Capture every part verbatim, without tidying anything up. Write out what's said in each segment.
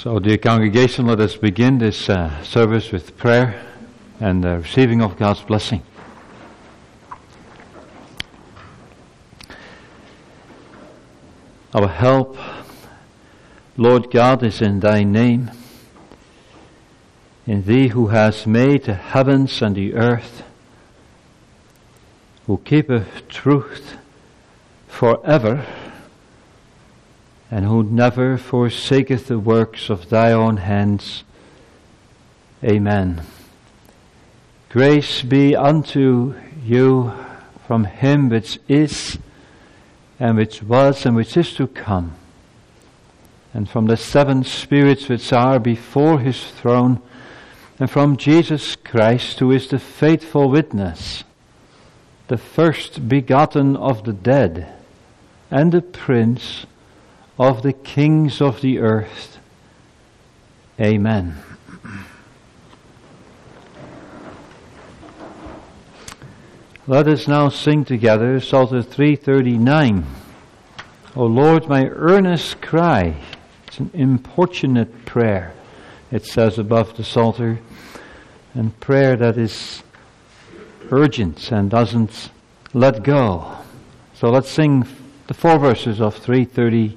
So, dear congregation, let us begin this uh, service with prayer and the receiving of God's blessing. Our help, Lord God, is in Thy name, in Thee who has made the heavens and the earth, who keepeth truth forever, and who never forsaketh the works of Thy own hands. Amen. Grace be unto you from Him which is, and which was, and which is to come, and from the seven spirits which are before His throne, and from Jesus Christ, who is the faithful witness, the first begotten of the dead, and the Prince of the kings of the earth. Amen. Let us now sing together Psalter three thirty-nine. O Lord, my earnest cry. It's an importunate prayer, it says above the Psalter, and prayer that is urgent and doesn't let go. So let's sing the four verses of three thirty-nine.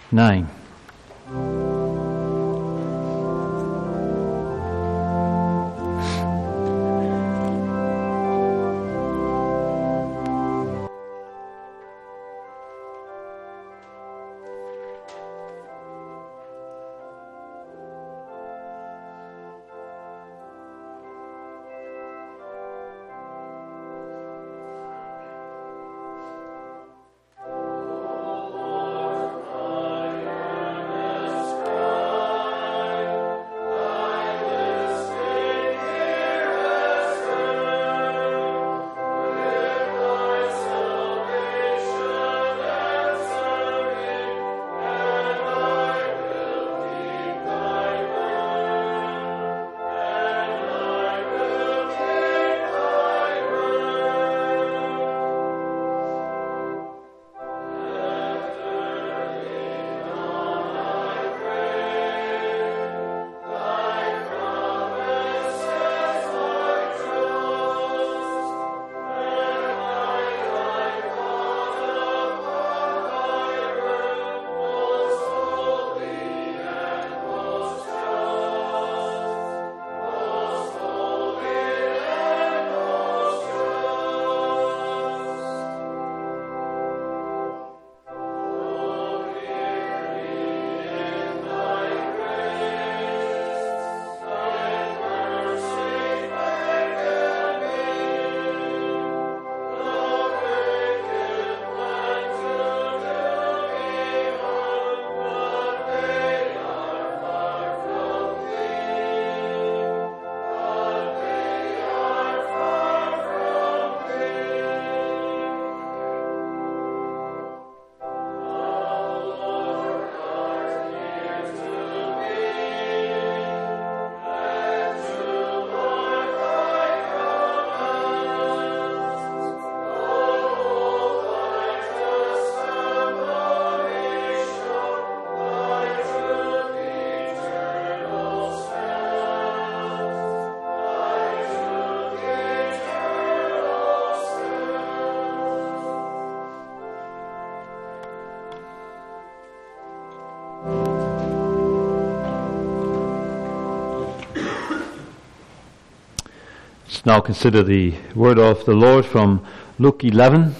Now consider the word of the Lord from Luke eleven,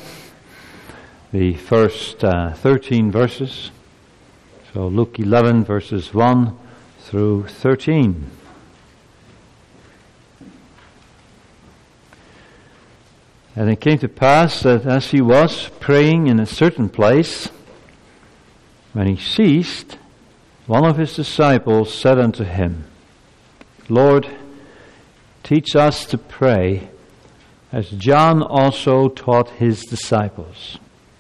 the first uh, thirteen verses. So Luke eleven verses one through thirteen. And it came to pass that as he was praying in a certain place, when he ceased, one of his disciples said unto him, Lord, teach us to pray, as John also taught his disciples.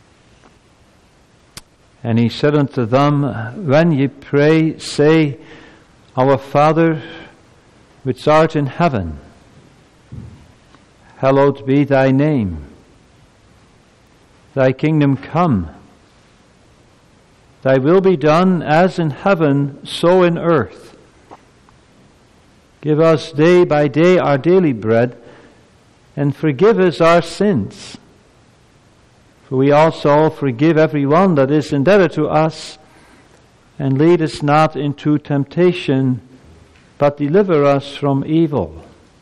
And he said unto them, When ye pray, say, Our Father, which art in heaven, hallowed be thy name. Thy kingdom come. Thy will be done as in heaven, so in earth. Give us day by day our daily bread, and forgive us our sins. For we also forgive every one that is indebted to us, and lead us not into temptation, but deliver us from evil.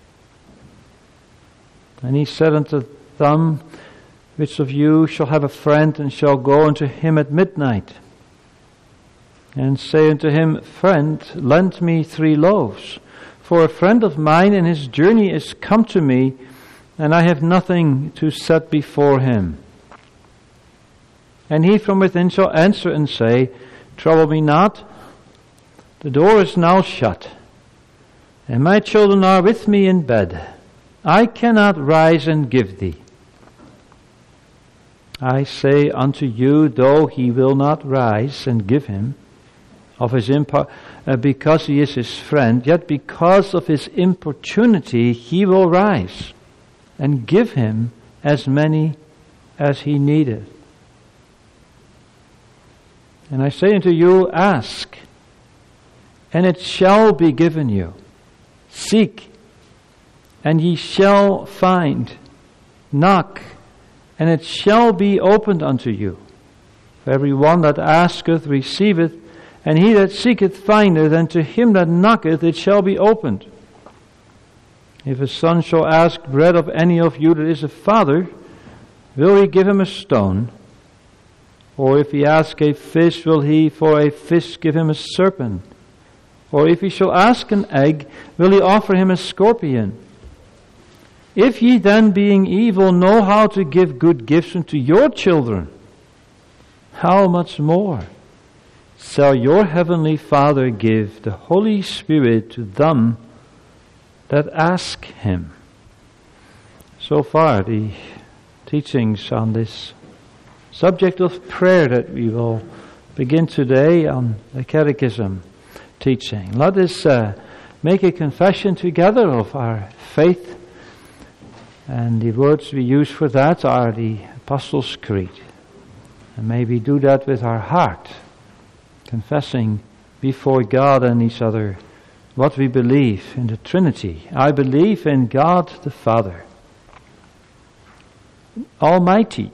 And he said unto them, Which of you shall have a friend, and shall go unto him at midnight, and say unto him, Friend, lend me three loaves, for a friend of mine in his journey is come to me, and I have nothing to set before him. And he from within shall answer and say, Trouble me not, the door is now shut, and my children are with me in bed. I cannot rise and give thee. I say unto you, though he will not rise and give him, of his impar- uh, because he is his friend, yet because of his importunity he will rise and give him as many as he needeth. And I say unto you, ask, and it shall be given you. Seek, and ye shall find. Knock, and it shall be opened unto you. For every one that asketh receiveth, and he that seeketh findeth, and to him that knocketh it shall be opened. If a son shall ask bread of any of you that is a father, will he give him a stone? Or if he ask a fish, will he for a fish give him a serpent? Or if he shall ask an egg, will he offer him a scorpion? If ye then, being evil, know how to give good gifts unto your children, how much more shall your heavenly Father give the Holy Spirit to them that ask him? So far, the teachings on this subject of prayer that we will begin today on the Catechism teaching. Let us uh, make a confession together of our faith, and the words we use for that are the Apostles' Creed. And may we do that with our heart, confessing before God and each other what we believe in the Trinity. I believe in God the Father, Almighty,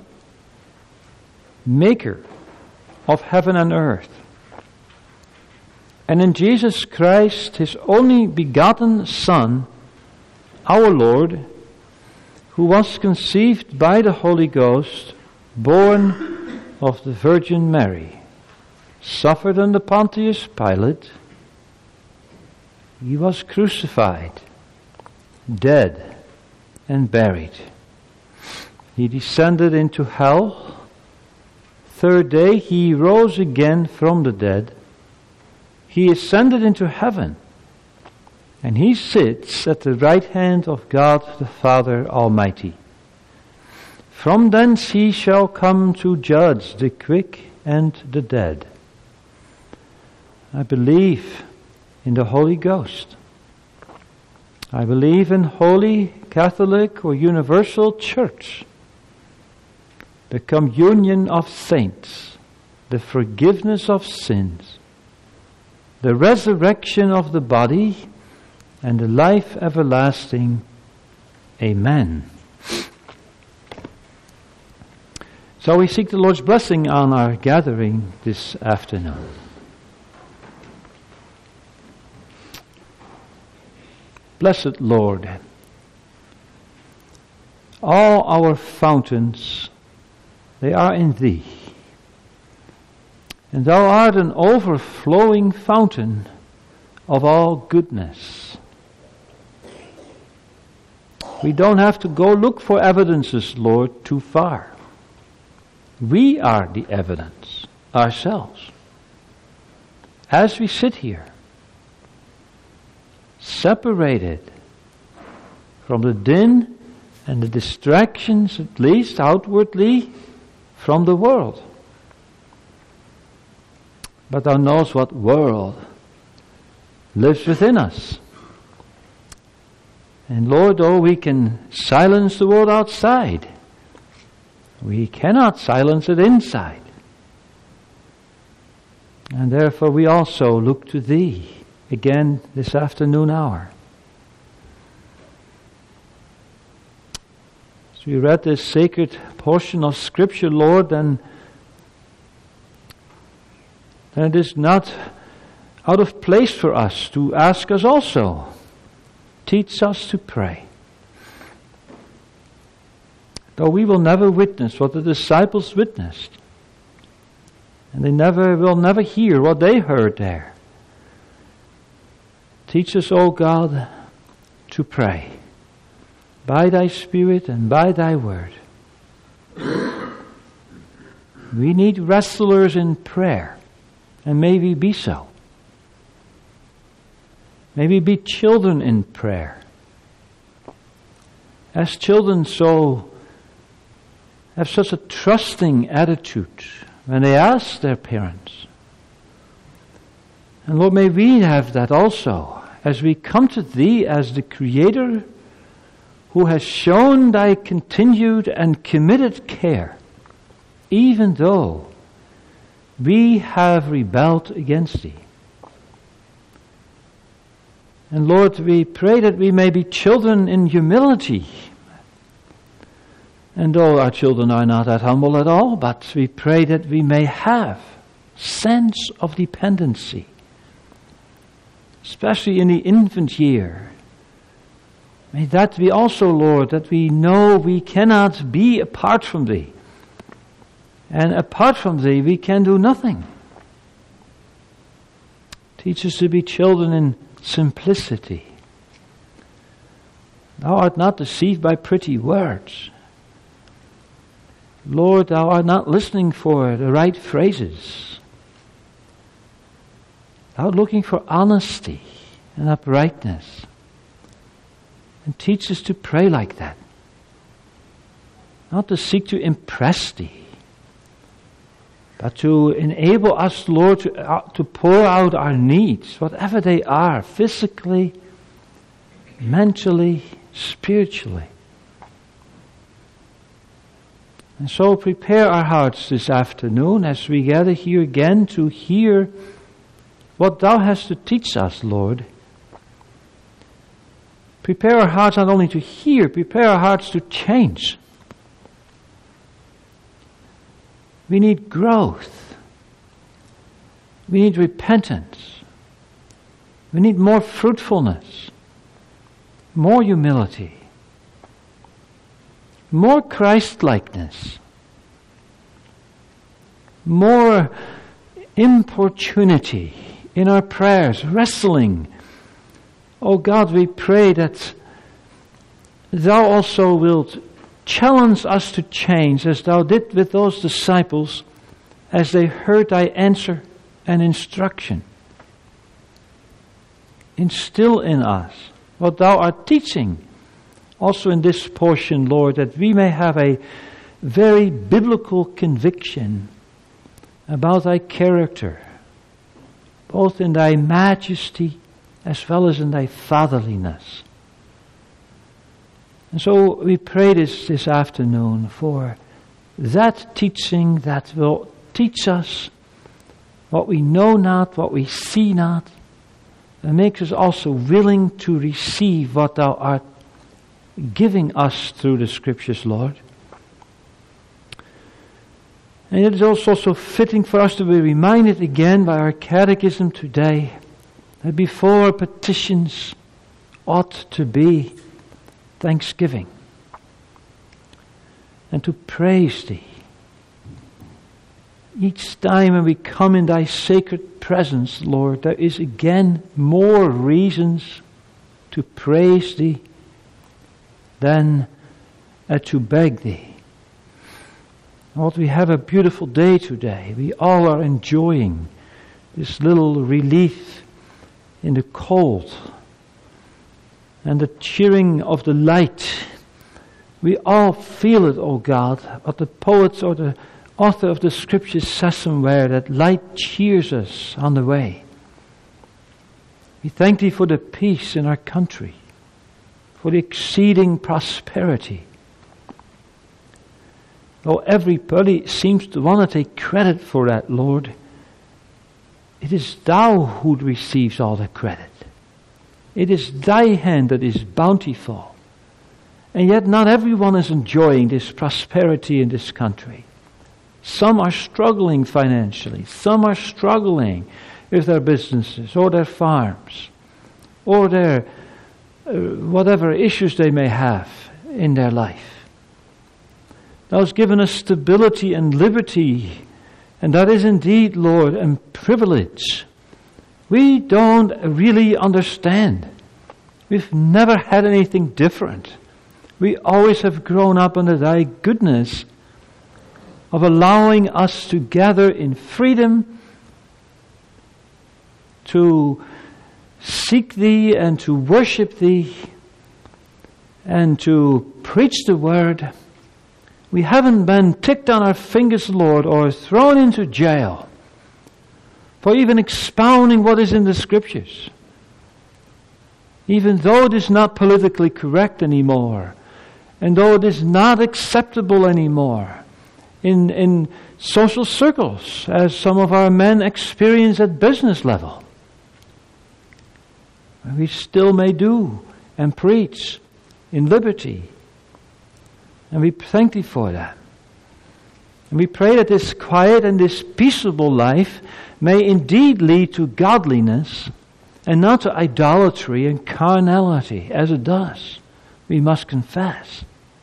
Maker of heaven and earth, and in Jesus Christ, His only begotten Son, our Lord, who was conceived by the Holy Ghost, born of the Virgin Mary, suffered under Pontius Pilate. He was crucified, dead, and buried. He descended into hell. Third day he rose again from the dead. He ascended into heaven, and he sits at the right hand of God the Father Almighty. From thence he shall come to judge the quick and the dead. I believe in the Holy Ghost. I believe in Holy Catholic or Universal Church, the communion of saints, the forgiveness of sins, the resurrection of the body, and the life everlasting. Amen. So we seek the Lord's blessing on our gathering this afternoon. Blessed Lord, all our fountains, they are in Thee, and Thou art an overflowing fountain of all goodness. We don't have to go look for evidences, Lord, too far. We are the evidence ourselves. As we sit here, separated from the din and the distractions, at least outwardly, from the world. But Thou knows what world lives within us. And Lord, though we can silence the world outside, we cannot silence it inside. And therefore we also look to Thee again this afternoon hour. As we read this sacred portion of Scripture, Lord, then, then it is not out of place for us to ask us also, teach us to pray. Though we will never witness what the disciples witnessed, and they never will never hear what they heard there. Teach us, O God, to pray by Thy Spirit and by Thy Word. We need wrestlers in prayer, and may we be so. May we be children in prayer. As children so have such a trusting attitude when they ask their parents. And Lord, may we have that also as we come to Thee as the Creator who has shown Thy continued and committed care, even though we have rebelled against Thee. And Lord, we pray that we may be children in humility. And though our children are not that humble at all, but we pray that we may have sense of dependency, especially in the infant year. May that be also, Lord, that we know we cannot be apart from Thee. And apart from Thee, we can do nothing. Teach us to be children in simplicity. Thou art not deceived by pretty words. Lord, Thou art not listening for the right phrases. Thou art looking for honesty and uprightness. And teach us to pray like that. Not to seek to impress Thee, but to enable us, Lord, to, uh, to pour out our needs, whatever they are, physically, mentally, spiritually. And so prepare our hearts this afternoon as we gather here again to hear what Thou hast to teach us, Lord. Prepare our hearts not only to hear, prepare our hearts to change. We need growth. We need repentance. We need more fruitfulness, more humility, more Christ-likeness, more importunity in our prayers, wrestling. Oh God, we pray that Thou also wilt challenge us to change as Thou did with those disciples as they heard Thy answer and instruction. Instill in us what Thou art teaching also in this portion, Lord, that we may have a very biblical conviction about Thy character, both in Thy majesty as well as in Thy fatherliness. And so we pray this this afternoon for that teaching that will teach us what we know not, what we see not, and makes us also willing to receive what Thou art giving us through the Scriptures, Lord. And it is also so fitting for us to be reminded again by our catechism today that before petitions ought to be thanksgiving and to praise Thee. Each time when we come in Thy sacred presence, Lord, there is again more reasons to praise Thee than uh, to beg Thee. Lord, we have a beautiful day today. We all are enjoying this little relief in the cold and the cheering of the light. We all feel it, O God, but the poets or the author of the Scriptures says somewhere that light cheers us on the way. We thank Thee for the peace in our country, for the exceeding prosperity. Though everybody seems to want to take credit for that, Lord, it is thou who receives all the credit. It is thy hand that is bountiful. And yet not everyone is enjoying this prosperity in this country. Some are struggling financially. Some are struggling with their businesses or their farms or their uh, whatever issues they may have in their life. Thou hast given us stability and liberty, and that is indeed, Lord, a privilege. We don't really understand. We've never had anything different. We always have grown up under thy goodness of allowing us to gather in freedom, to seek thee and to worship thee and to preach the word. We haven't been ticked on our fingers, Lord, or thrown into jail for even expounding what is in the Scriptures. Even though it is not politically correct anymore, and though it is not acceptable anymore in, in social circles, as some of our men experience at business level, we still may do and preach in liberty. And we thank thee for that. And we pray that this quiet and this peaceable life may indeed lead to godliness and not to idolatry and carnality, as it does. We must confess.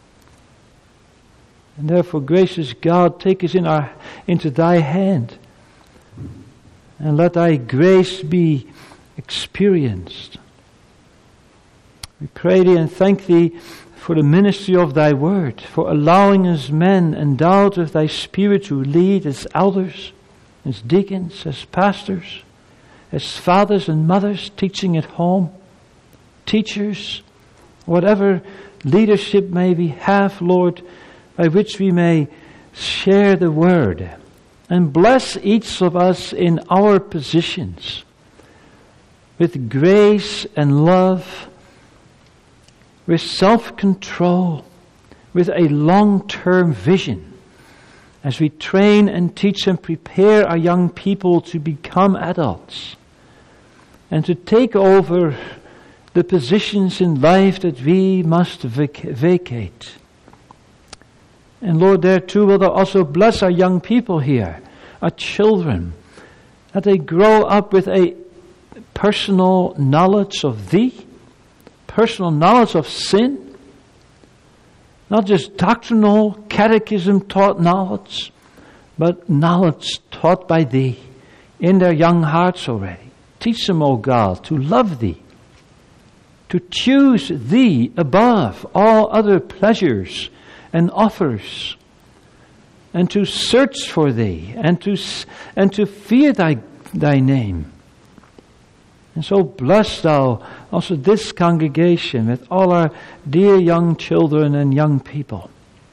And therefore, gracious God, take us in our, into thy hand, and let thy grace be experienced. We pray thee and thank thee for the ministry of thy word, for allowing us men endowed with thy Spirit to lead as elders, as deacons, as pastors, as fathers and mothers teaching at home, teachers, whatever leadership may we have, Lord, by which we may share the word. And bless each of us in our positions with grace and love, with self-control, with a long-term vision, as we train and teach and prepare our young people to become adults and to take over the positions in life that we must vac- vacate. And Lord, there too will thou also bless our young people here, our children, that they grow up with a personal knowledge of thee, personal knowledge of sin, not just doctrinal, catechism-taught knowledge, but knowledge taught by thee in their young hearts already. Teach them, O God, to love thee, to choose thee above all other pleasures and offers, and to search for thee, and to and to fear thy thy name. And so bless thou also this congregation with all our dear young children and young people.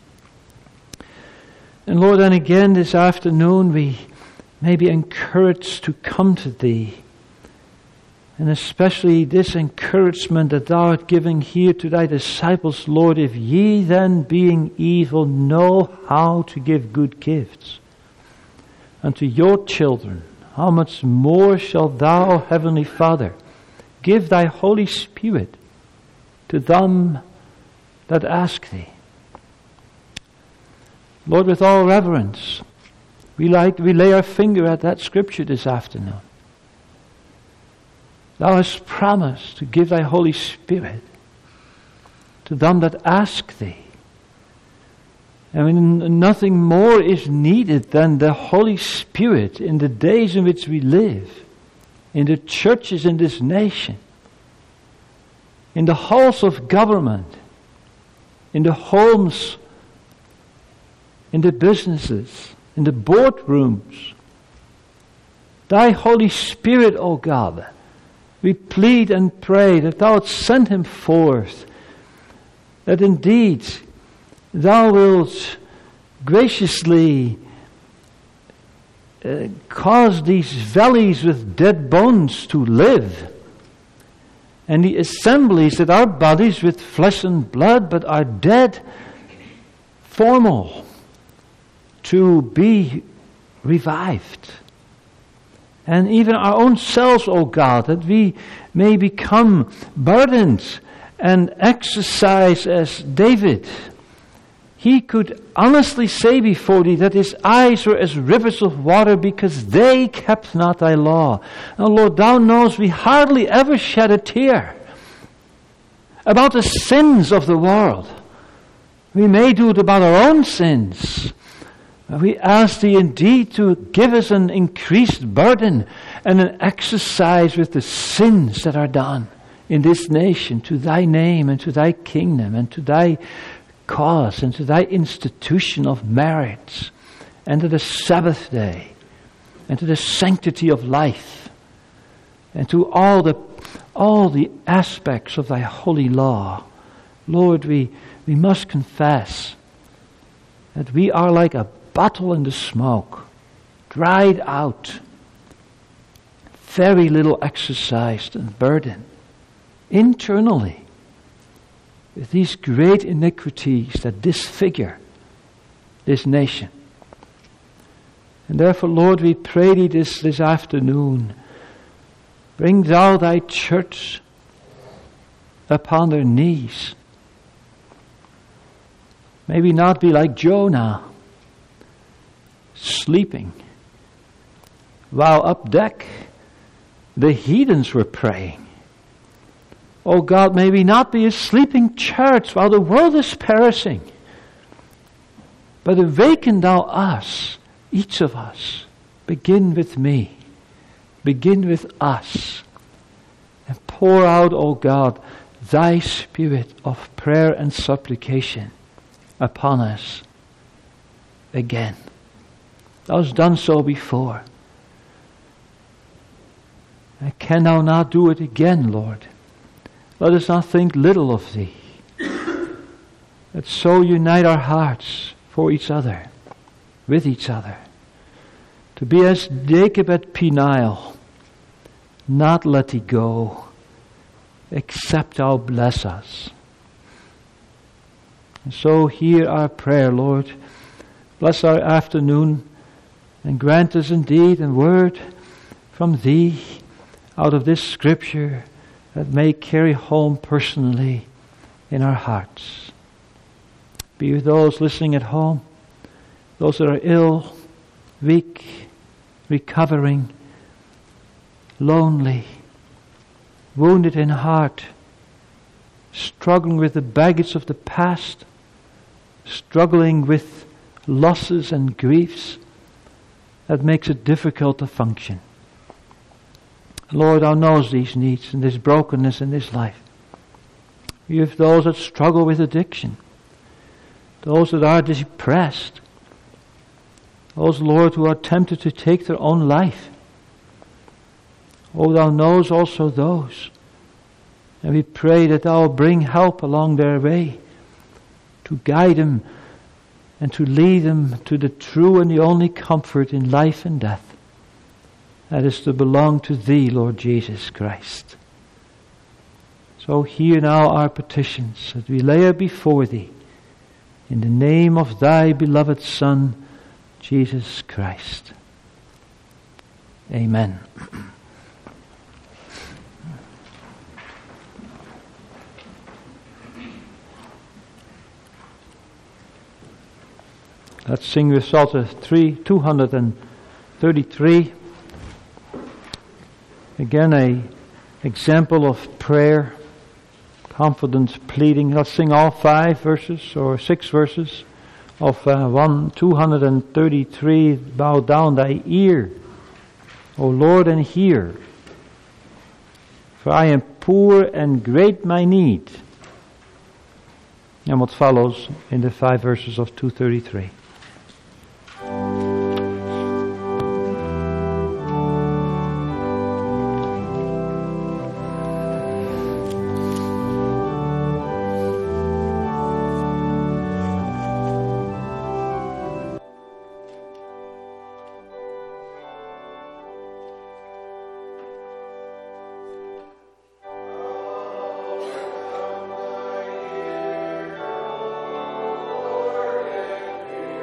And Lord, and again this afternoon we may be encouraged to come to thee. And especially this encouragement that thou art giving here to thy disciples, Lord, if ye then being evil know how to give good gifts unto your children, how much more shalt thou, Heavenly Father, give thy Holy Spirit to them that ask thee. Lord, with all reverence, we like we lay our finger at that scripture this afternoon. Thou hast promised to give thy Holy Spirit to them that ask thee. I mean, nothing more is needed than the Holy Spirit in the days in which we live, in the churches in this nation, in the halls of government, in the homes, in the businesses, in the boardrooms. Thy Holy Spirit, O God, we plead and pray that thou wilt send him forth, that indeed thou wilt graciously uh, cause these valleys with dead bones to live, and the assemblies that are bodies with flesh and blood but are dead, formal, to be revived. and even our own selves, O God, that we may become burdened and exercise as David. He could honestly say before thee that his eyes were as rivers of water because they kept not thy law. Now, Lord, thou knowest we hardly ever shed a tear about the sins of the world. We may do it about our own sins. But we ask thee indeed to give us an increased burden and an exercise with the sins that are done in this nation to thy name and to thy kingdom and to thy cause and to thy institution of marriage and to the Sabbath day and to the sanctity of life and to all the all the aspects of thy holy law. Lord, we, we must confess that we are like a bottle in the smoke, dried out, very little exercised and burdened internally with these great iniquities that disfigure this nation. And therefore, Lord, we pray thee this, this afternoon, bring thou thy church upon their knees. Maybe not be like Jonah, sleeping, while up deck the heathens were praying. Oh God, may we not be a sleeping church while the world is perishing, but awaken thou us, each of us. Begin with me. Begin with us. And pour out, O God, thy spirit of prayer and supplication upon us again. Thou hast done so before. And can thou not do it again, Lord? Let us not think little of thee, but so unite our hearts for each other, with each other, to be as Jacob at Peniel, not let thee go, except thou bless us. And so hear our prayer, Lord. Bless our afternoon, and grant us indeed a word from thee out of this scripture that may carry home personally in our hearts. Be with those listening at home, those that are ill, weak, recovering, lonely, wounded in heart, struggling with the baggage of the past, struggling with losses and griefs that makes it difficult to function. Lord, thou knows these needs and this brokenness in this life. You have those that struggle with addiction, those that are depressed, those, Lord, who are tempted to take their own life. Oh, thou knows also those. And we pray that thou will bring help along their way to guide them and to lead them to the true and the only comfort in life and death. That is to belong to thee, Lord Jesus Christ. So hear now our petitions that we lay it before thee in the name of thy beloved Son, Jesus Christ. Amen. Let's sing with Psalter three, two hundred thirty-three. Again, a example of prayer, confident pleading. Let's sing all five verses or six verses of uh, one, two hundred thirty-three. Bow down thy ear, O Lord, and hear. For I am poor and great my need. And what follows in the five verses of two thirty-three. Lord,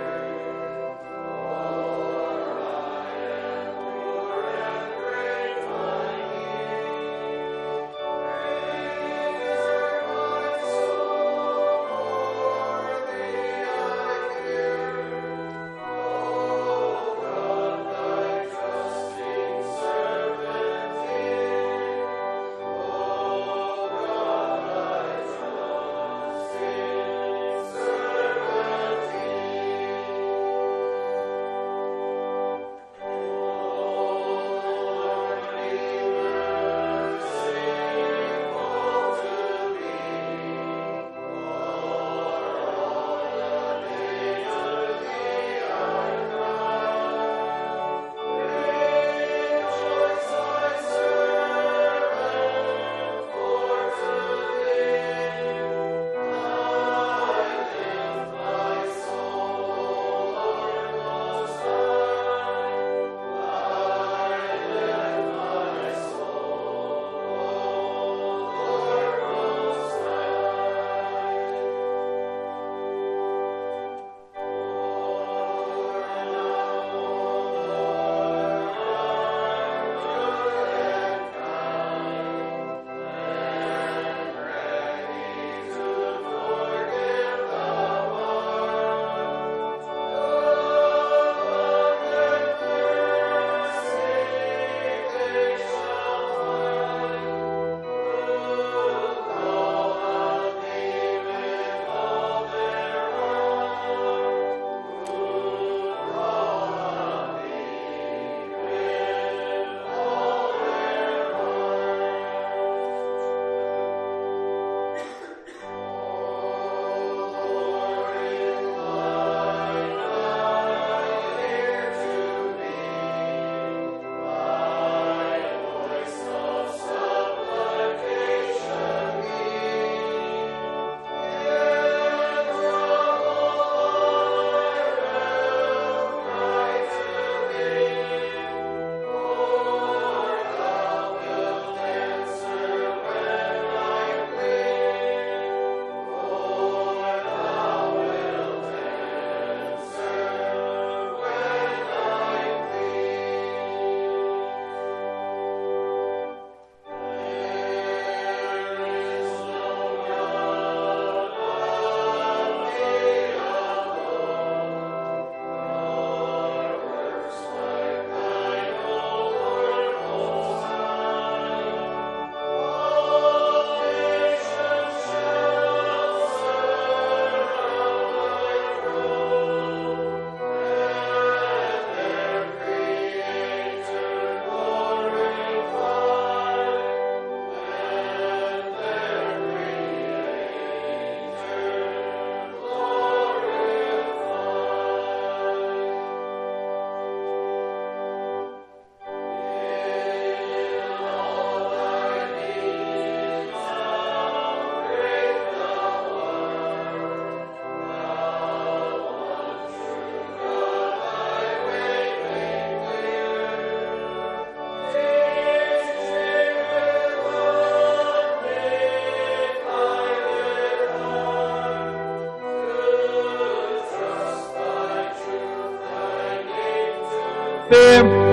Him.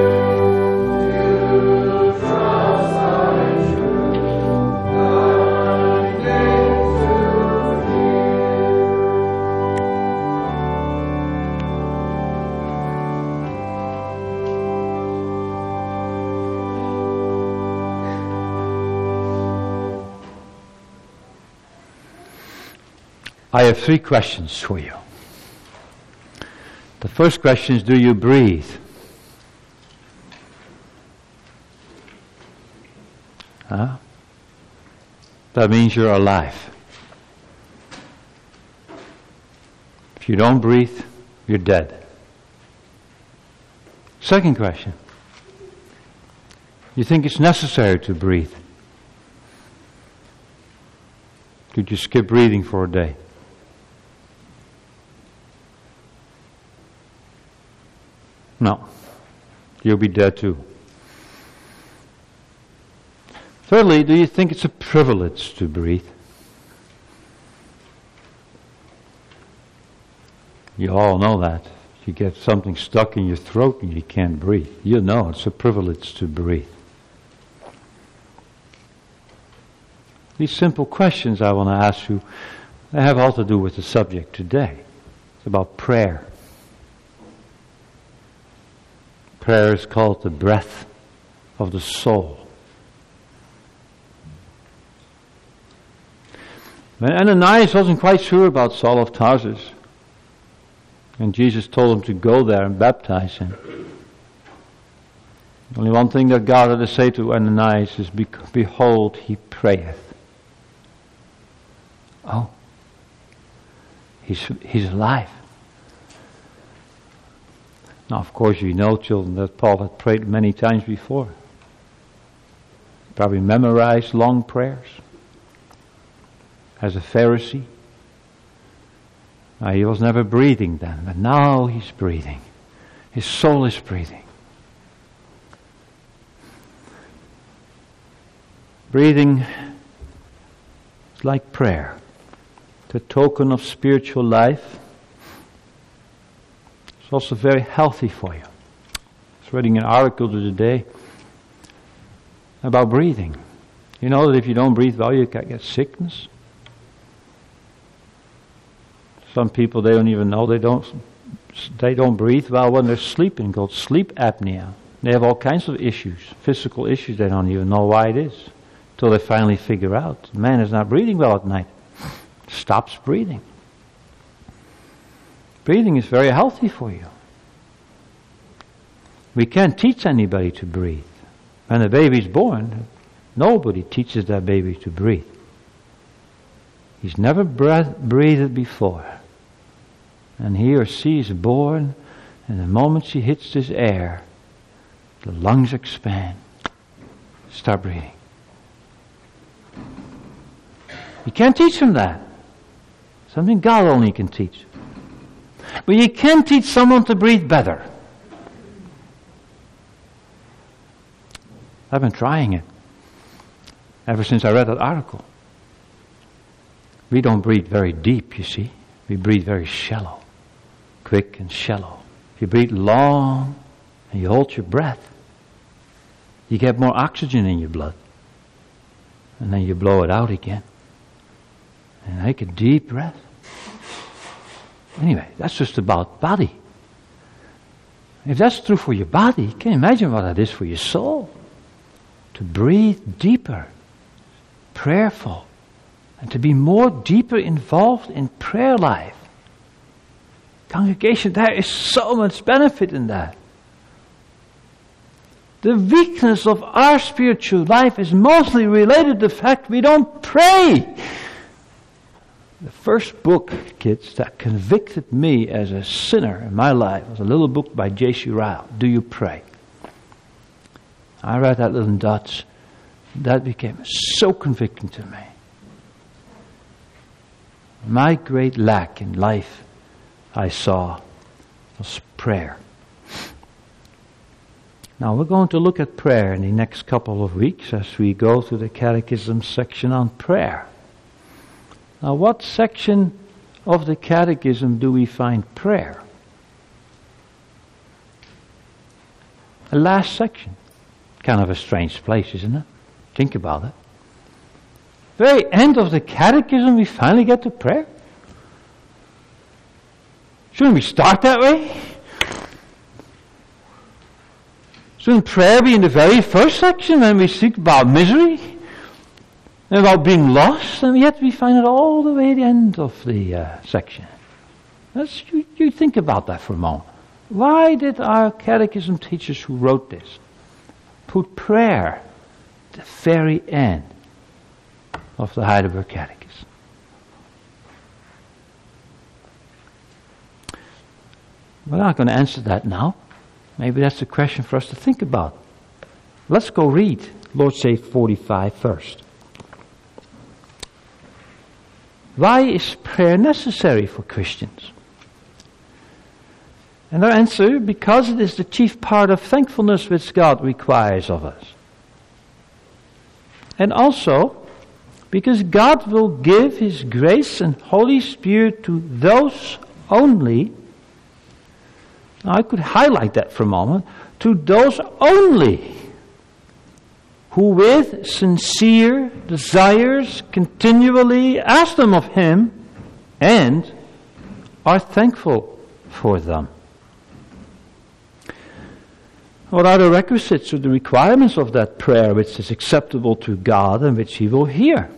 I have three questions for you. The first question is, do you breathe? Huh? That means you're alive. If you don't breathe, you're dead. Second question. You think it's necessary to breathe? Could you skip breathing for a day? No. You'll be dead too. Thirdly, do you think it's a privilege to breathe? You all know that. If you get something stuck in your throat and you can't breathe, you know it's a privilege to breathe. These simple questions I want to ask you, they have all to do with the subject today. It's about prayer. Prayer is called the breath of the soul. When Ananias wasn't quite sure about Saul of Tarsus, and Jesus told him to go there and baptize him, only one thing that God had to say to Ananias is, behold, he prayeth. Oh, he's, he's alive. Now, of course, you know, children, that Paul had prayed many times before. He probably memorized long prayers as a Pharisee. Now, he was never breathing then, but now he's breathing. His soul is breathing. Breathing is like prayer. It's a token of spiritual life. It's also very healthy for you. I was reading an article today about breathing. You know that if you don't breathe well, you can get sickness. Some people, they don't even know they don't they don't breathe well when they're sleeping, called sleep apnea. They have all kinds of issues, physical issues. They don't even know why it is until they finally figure out the man is not breathing well at night. Stops breathing. Breathing is very healthy for you. We can't teach anybody to breathe. When a baby's born, nobody teaches that baby to breathe. He's never breath, breathed before. And he or she is born, and the moment she hits this air, the lungs expand. Start breathing. You can't teach them that. Something God only can teach. But you can teach someone to breathe better. I've been trying it ever since I read that article. We don't breathe very deep, you see. We breathe very shallow, quick and shallow. If you breathe long and you hold your breath, you get more oxygen in your blood. And then you blow it out again. And take a deep breath. Anyway, that's just about body. If that's true for your body, can you imagine what that is for your soul? To breathe deeper, prayerful, and to be more deeper involved in prayer life. Congregation, there is so much benefit in that. The weakness of our spiritual life is mostly related to the fact we don't pray. The first book, kids, that convicted me as a sinner in my life was a little book by J C Ryle, Do You Pray? I read that little in Dutch. That became so convicting to me. My great lack in life, I saw, was prayer. Now we're going to look at prayer in the next couple of weeks as we go through the Catechism section on prayer. Now, what section of the Catechism do we find prayer? The last section. Kind of a strange place, isn't it? Think about it. Very end of the catechism, we finally get to prayer. Shouldn't we start that way? Shouldn't prayer be in the very first section when we speak about misery and about being lost, and yet we find it all the way at the end of the uh, section? Let's, you, you think about that for a moment. Why did our catechism teachers who wrote this put prayer at the very end of the Heidelberg Catechism? We're not going to answer that now. Maybe that's a question for us to think about. Let's go read Lord's Day forty-five first. Why is prayer necessary for Christians? And our answer, because it is the chief part of thankfulness which God requires of us. And also, because God will give His grace and Holy Spirit to those only, I could highlight that for a moment, to those only who with sincere desires continually ask them of Him and are thankful for them. What are the requisites or the requirements of that prayer which is acceptable to God and which He will hear?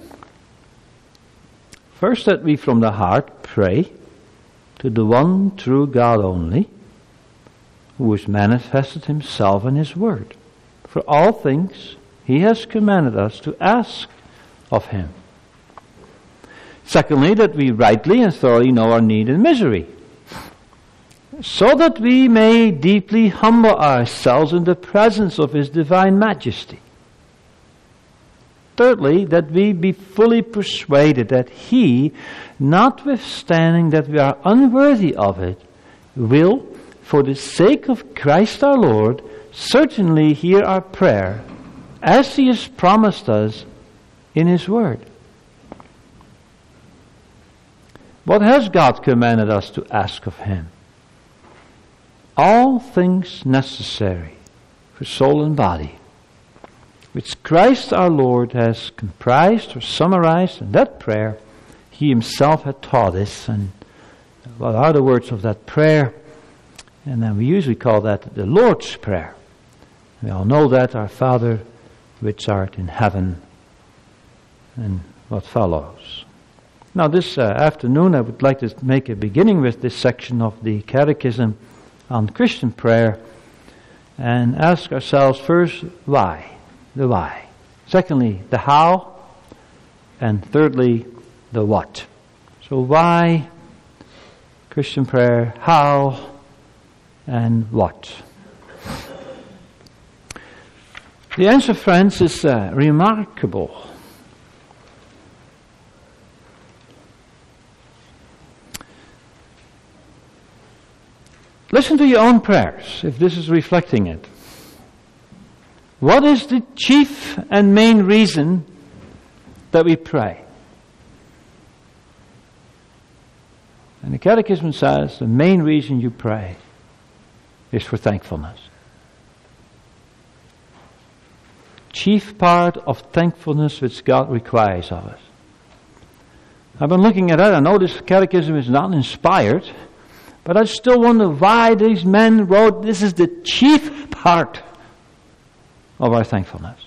First, that we from the heart pray to the one true God only, who has manifested Himself in His Word. For all things He has commanded us to ask of Him. Secondly, that we rightly and thoroughly know our need and misery, so that we may deeply humble ourselves in the presence of His divine majesty. Thirdly, that we be fully persuaded that He, notwithstanding that we are unworthy of it, will, for the sake of Christ our Lord, certainly hear our prayer, as He has promised us in His Word. What has God commanded us to ask of Him? All things necessary for soul and body, which Christ our Lord has comprised or summarized in that prayer He Himself had taught us. And what are the words of that prayer? And then we usually call that the Lord's Prayer. We all know that, our Father which art in heaven, and what follows. Now this uh, afternoon I would like to make a beginning with this section of the Catechism on Christian prayer and ask ourselves first, why? The why. Secondly, the how. And thirdly, the what. So why Christian prayer, how, and what? The answer, friends, is uh, remarkable. Listen to your own prayers, if this is reflecting it. What is the chief and main reason that we pray? And the Catechism says the main reason you pray is for thankfulness. Chief part of thankfulness which God requires of us. I've been looking at that. I know this Catechism is not inspired, but I still wonder why these men wrote this is the chief part of our thankfulness.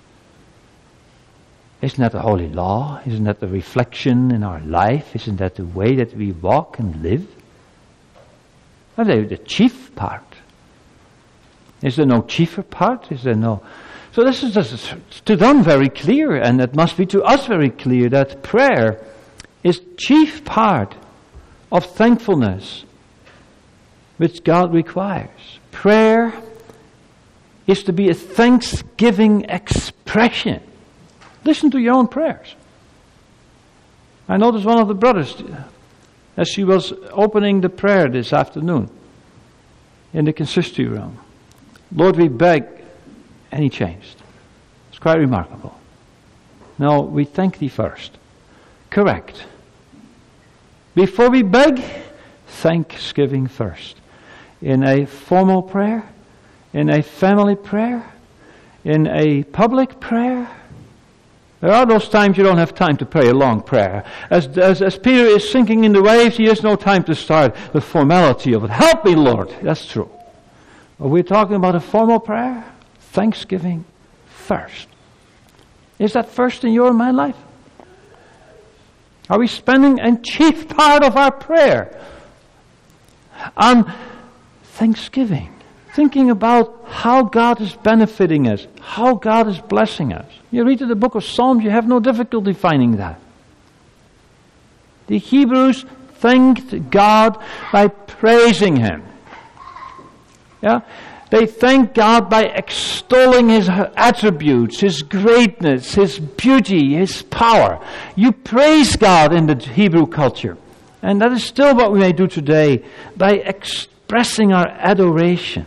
Isn't that the holy law? Isn't that the reflection in our life? Isn't that the way that we walk and live? Are they the chief part? Is there no chiefer part? Is there no... So this is just to them very clear, and it must be to us very clear that prayer is chief part of thankfulness which God requires. Prayer is to be a thanksgiving expression. Listen to your own prayers. I noticed one of the brothers, as she was opening the prayer this afternoon in the consistory room, Lord, we beg, and he changed. It's quite remarkable. No, we thank thee first. Correct. Before we beg, thanksgiving first. In a formal prayer, in a family prayer, in a public prayer. There are those times you don't have time to pray a long prayer. As, as, as Peter is sinking in the waves, he has no time to start the formality of it. Help me, Lord. That's true. But we're talking about a formal prayer. Thanksgiving first. Is that first in your and my life? Are we spending a chief part of our prayer on thanksgiving? Thinking about how God is benefiting us, how God is blessing us. You read in the book of Psalms, you have no difficulty finding that. The Hebrews thanked God by praising Him. Yeah? They thank God by extolling His attributes, His greatness, His beauty, His power. You praise God in the Hebrew culture. And that is still what we may do today by expressing our adoration.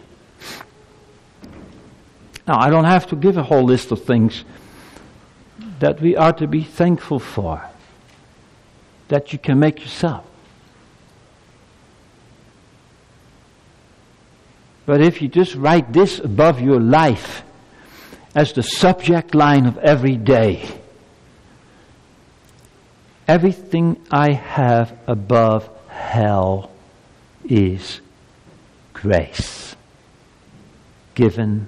Now, I don't have to give a whole list of things that we are to be thankful for, that you can make yourself. But if you just write this above your life as the subject line of every day, everything I have above hell is grace, given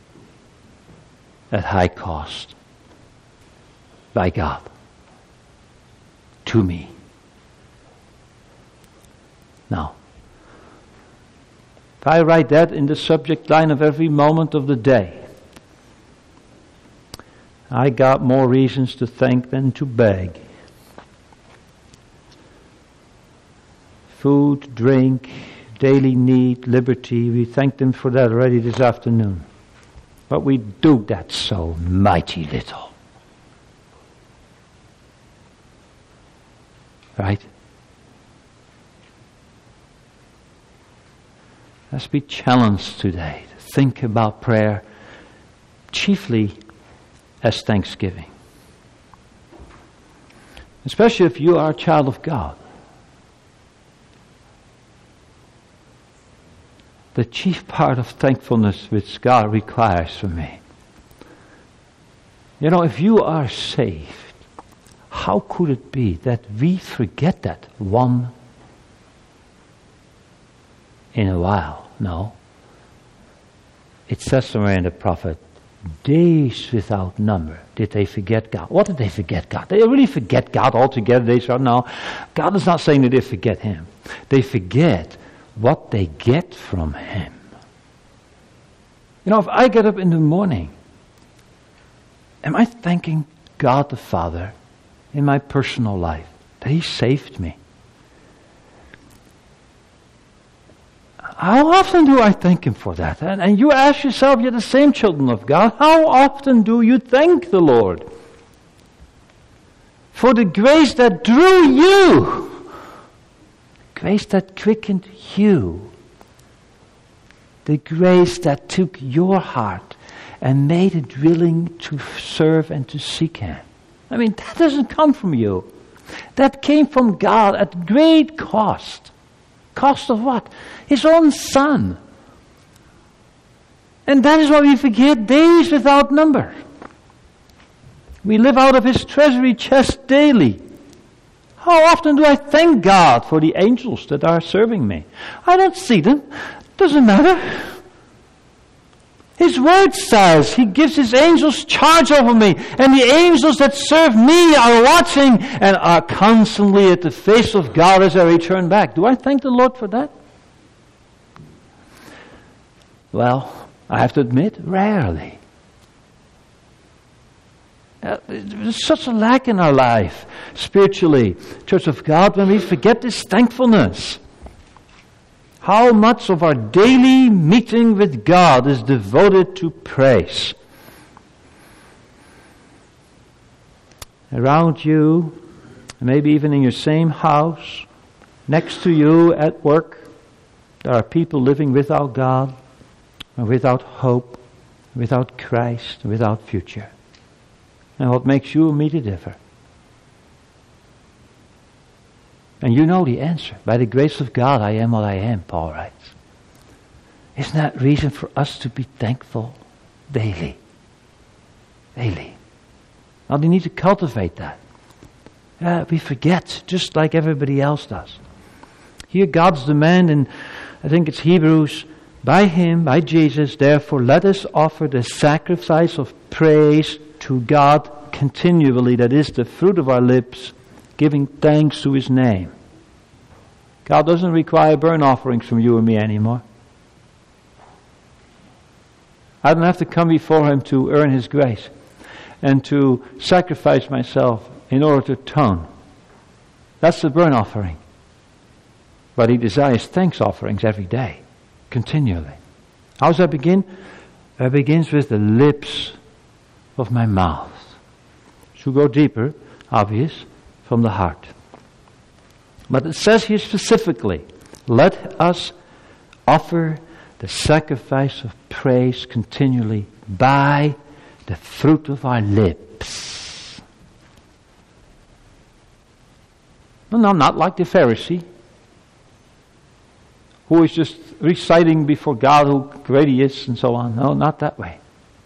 at high cost by God to me. Now, if I write that in the subject line of every moment of the day, I got more reasons to thank than to beg. Food, drink, daily need, liberty, we thanked Him for that already this afternoon. But we do that so mighty little. Right? Let's be challenged today to think about prayer chiefly as thanksgiving. Especially if you are a child of God. The chief part of thankfulness which God requires from me. You know, if you are saved, how could it be that we forget that one in a while? No. It says somewhere in the prophet, days without number did they forget God. What did they forget God? They really forget God altogether. They say, no, God is not saying that they forget Him. They forget what they get from Him. You know, if I get up in the morning, am I thanking God the Father in my personal life that He saved me? How often do I thank Him for that? And, and you ask yourself, you're the same children of God, how often do you thank the Lord for the grace that drew you? Grace that quickened you. The grace that took your heart and made it willing to serve and to seek Him. I mean, that doesn't come from you. That came from God at great cost. Cost of what? His own Son. And that is why we forget days without number. We live out of His treasury chest daily. How often do I thank God for the angels that are serving me? I don't see them. Doesn't matter. His word says He gives His angels charge over me, and the angels that serve me are watching and are constantly at the face of God as I return back. Do I thank the Lord for that? Well, I have to admit, rarely. Uh, there's such a lack in our life, spiritually, Church of God, when we forget this thankfulness. How much of our daily meeting with God is devoted to praise? Around you, maybe even in your same house, next to you at work, there are people living without God, and without hope, without Christ, without future. And what makes you and me to differ? And you know the answer. By the grace of God, I am what I am, Paul writes. Isn't that reason for us to be thankful daily? Daily. Now we need to cultivate that. Uh, we forget, just like everybody else does. Here God's demand, and I think it's Hebrews, by Him, by Jesus, therefore let us offer the sacrifice of praise to God continually, that is the fruit of our lips, giving thanks to His name. God doesn't require burnt offerings from you and me anymore. I don't have to come before Him to earn His grace and to sacrifice myself in order to atone. That's the burnt offering. But He desires thanks offerings every day, continually. How does that begin? It begins with the lips of my mouth. To go deeper, obvious, from the heart. But it says here specifically, let us offer the sacrifice of praise continually by the fruit of our lips. No, no, not like the Pharisee, who is just reciting before God who great He is and so on. No, not that way.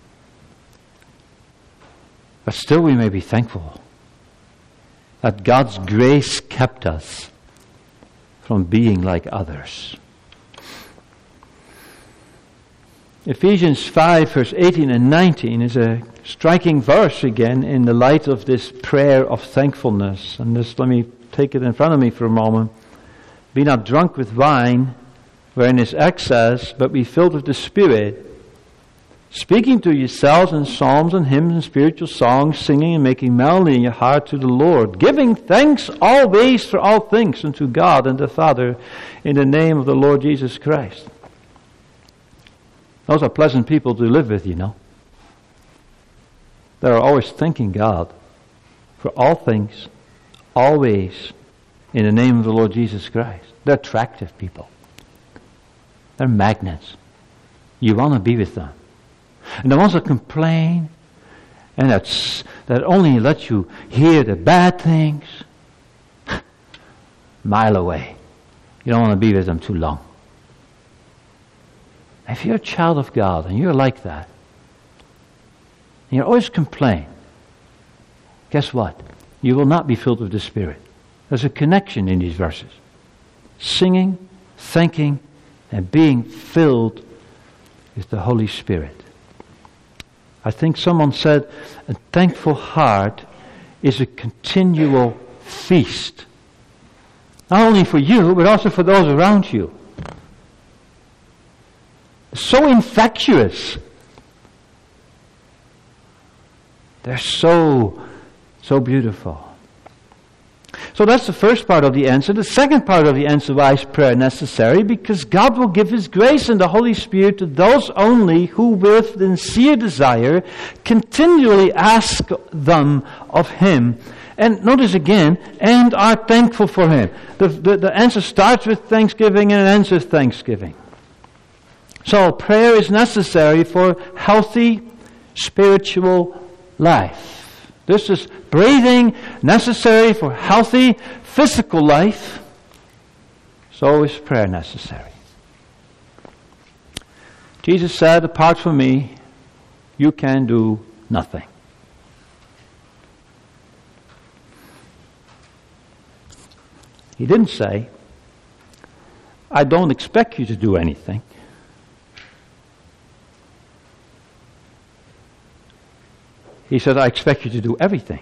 But still we may be thankful that God's grace kept us from being like others. Ephesians five verse eighteen and nineteen is a striking verse again in the light of this prayer of thankfulness. And just let me take it in front of me for a moment. Be not drunk with wine, wherein is excess, but be filled with the Spirit, speaking to yourselves in psalms and hymns and spiritual songs, singing and making melody in your heart to the Lord, giving thanks always for all things unto God and the Father in the name of the Lord Jesus Christ. Those are pleasant people to live with, you know. They are always thanking God for all things, always in the name of the Lord Jesus Christ. They're attractive people. They're magnets. You want to be with them. And the ones that complain and that's, that only let you hear the bad things, mile away. You don't want to be with them too long. If you're a child of God and you're like that, and you always complain, guess what? You will not be filled with the Spirit. There's a connection in these verses. Singing, thanking, and being filled with the Holy Spirit. I think someone said, a thankful heart is a continual feast. Not only for you, but also for those around you. So infectious. They're so, so beautiful. So that's the first part of the answer. The second part of the answer, why is prayer necessary? Because God will give His grace and the Holy Spirit to those only who with sincere desire continually ask them of Him. And notice again, and are thankful for Him. The, the, the answer starts with thanksgiving and ends with thanksgiving. So prayer is necessary for healthy spiritual life. This is breathing necessary for healthy physical life. So is prayer necessary. Jesus said, apart from me, you can do nothing. He didn't say, I don't expect you to do anything. He said, I expect you to do everything.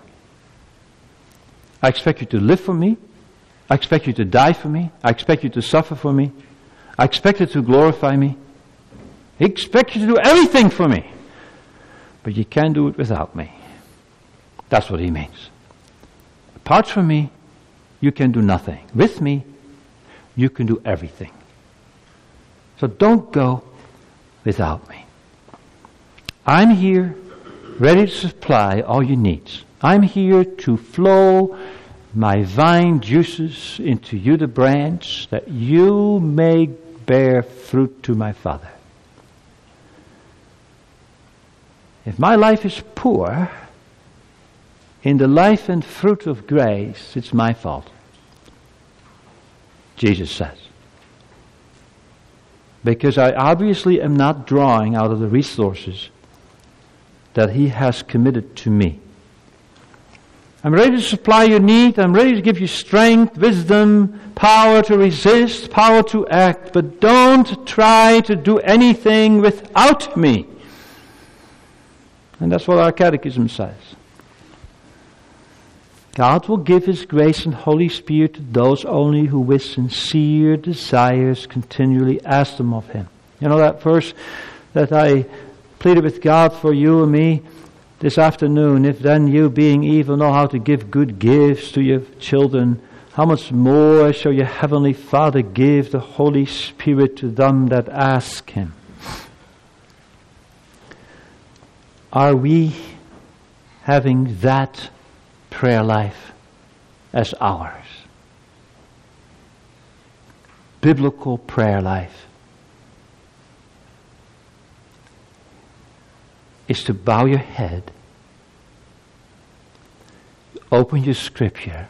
I expect you to live for me. I expect you to die for me. I expect you to suffer for me. I expect you to glorify me. I expect you to do everything for me. But you can't do it without me. That's what He means. Apart from me, you can do nothing. With me, you can do everything. So don't go without me. I'm here, ready to supply all your needs. I'm here to flow my vine juices into you, the branch, that you may bear fruit to my Father. If my life is poor in the life and fruit of grace, it's my fault. Jesus says. because I obviously am not drawing out of the resources that He has committed to me. I'm ready to supply your need. I'm ready to give you strength, wisdom, power to resist, power to act. But don't try to do anything without me. And that's what our catechism says. God will give His grace and Holy Spirit to those only who with sincere desires continually ask them of Him. You know that verse that I pleaded with God for you and me this afternoon? If then you, being evil, know how to give good gifts to your children, how much more shall your heavenly Father give the Holy Spirit to them that ask Him? Are we having that prayer life as ours? Biblical prayer life is to bow your head, open your scripture,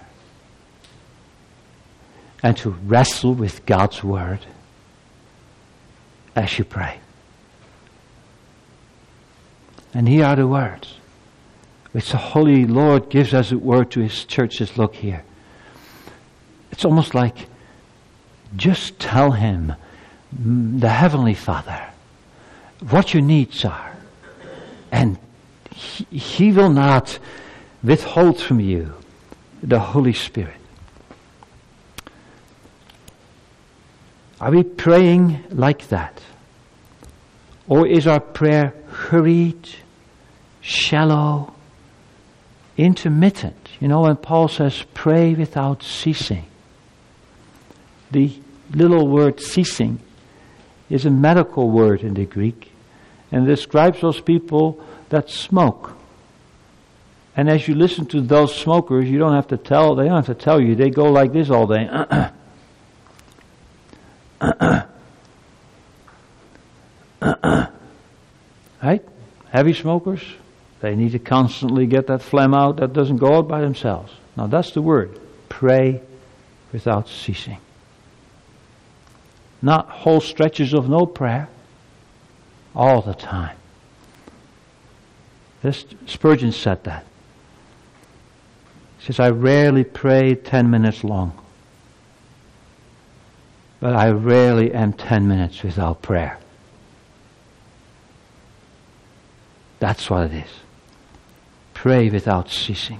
and to wrestle with God's Word as you pray. And here are the words which the Holy Lord gives as a word to His church. Just look here. It's almost like just tell Him, the Heavenly Father, what your needs are. And he, he will not withhold from you the Holy Spirit. Are we praying like that? Or is our prayer hurried, shallow, intermittent? You know, when Paul says, pray without ceasing. The little word ceasing is a medical word in the Greek, and describes those people that smoke. And as you listen to those smokers, you don't have to tell, they don't have to tell you, they go like this all day. Uh-uh. Uh-uh. Uh-uh. Right? Heavy smokers, they need to constantly get that phlegm out that doesn't go out by themselves. Now that's the word. Pray without ceasing. Not whole stretches of no prayer. All the time. This, Spurgeon said that. He says, I rarely pray ten minutes long. But I rarely am ten minutes without prayer. That's what it is. Pray without ceasing.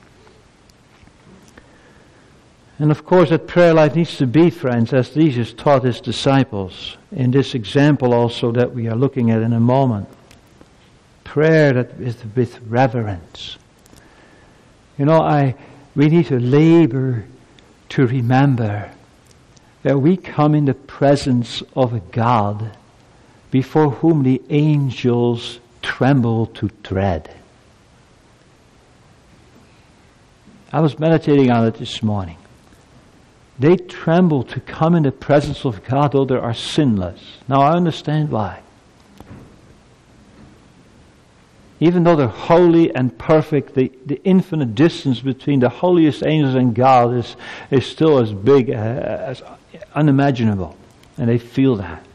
And of course that prayer life needs to be, friends, as Jesus taught His disciples, in this example also that we are looking at in a moment. Prayer that is with reverence. You know, I we need to labor to remember that we come in the presence of a God before whom the angels tremble to dread. I was meditating on it this morning. They tremble to come in the presence of God, though they are sinless. Now I understand why. Even though they're holy and perfect, the, the infinite distance between the holiest angels and God is, is still as big as, as unimaginable. And they feel that.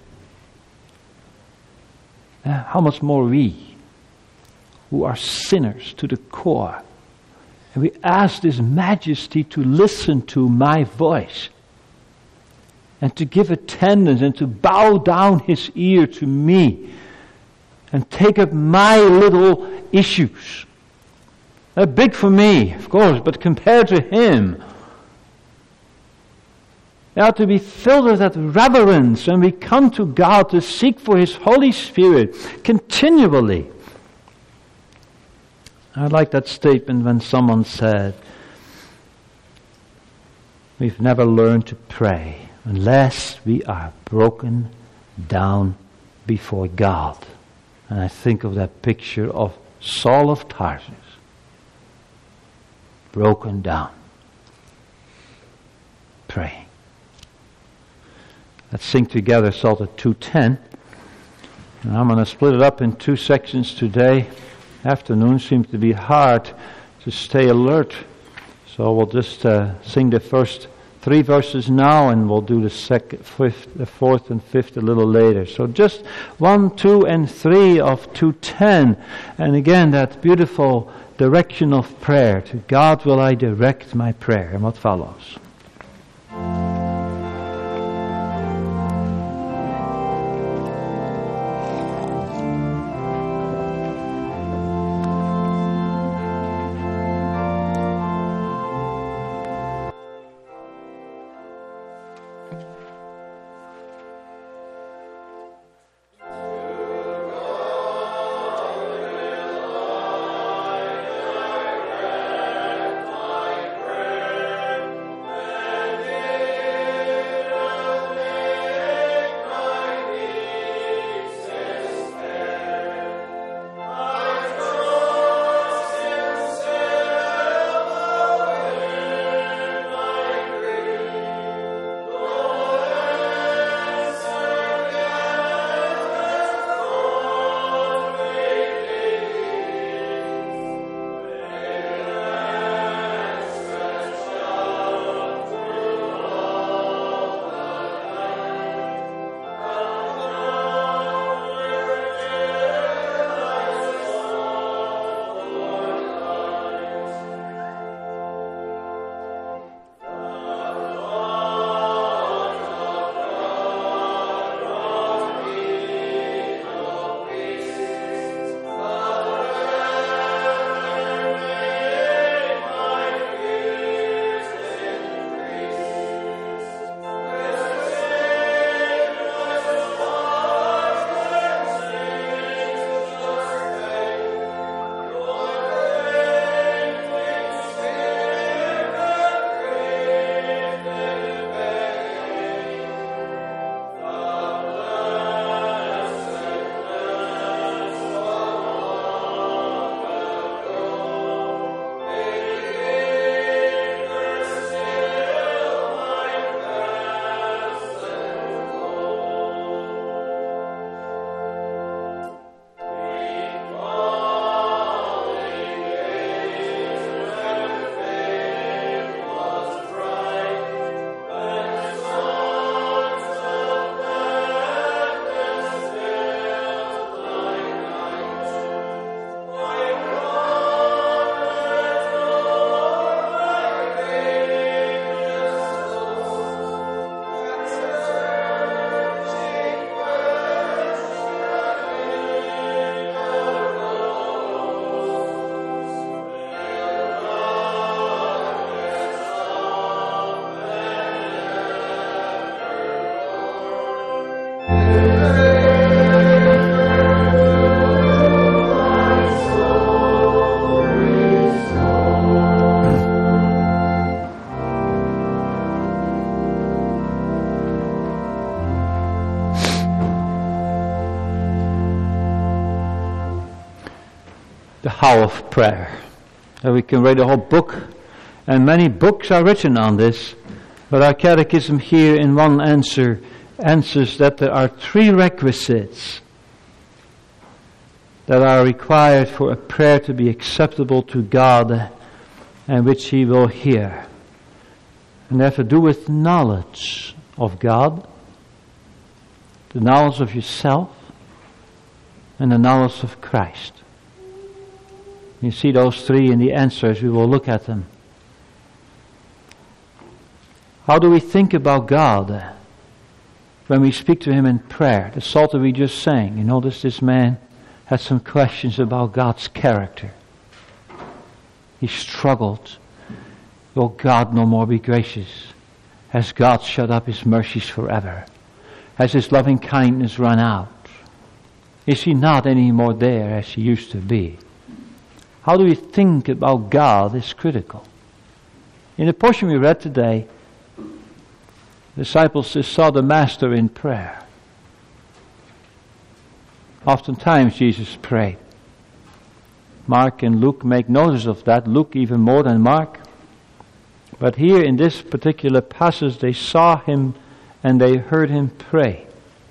Uh, how much more we, who are sinners to the core, and we ask His Majesty to listen to my voice and to give attendance and to bow down His ear to me and take up my little issues. They're big for me, of course, but compared to Him, they ought to be filled with that reverence, and we come to God to seek for His Holy Spirit continually. I like that statement when someone said, we've never learned to pray unless we are broken down before God. And I think of that picture of Saul of Tarsus, broken down, praying. Let's sing together Psalter two ten. And I'm going to split it up in two sections today. Afternoon seems to be hard to stay alert. So we'll just uh, sing the first three verses now, and we'll do the second, fifth, the fourth and fifth a little later. So just one, two, and three of two ten. And again, that beautiful direction of prayer. To God will I direct my prayer. And what follows? the how of prayer. And we can read a whole book, and many books are written on this, but our catechism here in one answer answers that there are three requisites that are required for a prayer to be acceptable to God and which He will hear. And they have to do with knowledge of God, the knowledge of yourself, and the knowledge of Christ. You see those three in the answers. We will look at them. How do we think about God when we speak to Him in prayer? The psalter we just sang. You notice this man had some questions about God's character. He struggled. Will God no more be gracious? Has God shut up His mercies forever? Has His loving kindness run out? Is He not any more there as He used to be? How do we think about God is critical. In the portion we read today, the disciples just saw the Master in prayer. Oftentimes Jesus prayed. Mark and Luke make notice of that. Luke even more than Mark. But here in this particular passage, they saw Him and they heard Him pray.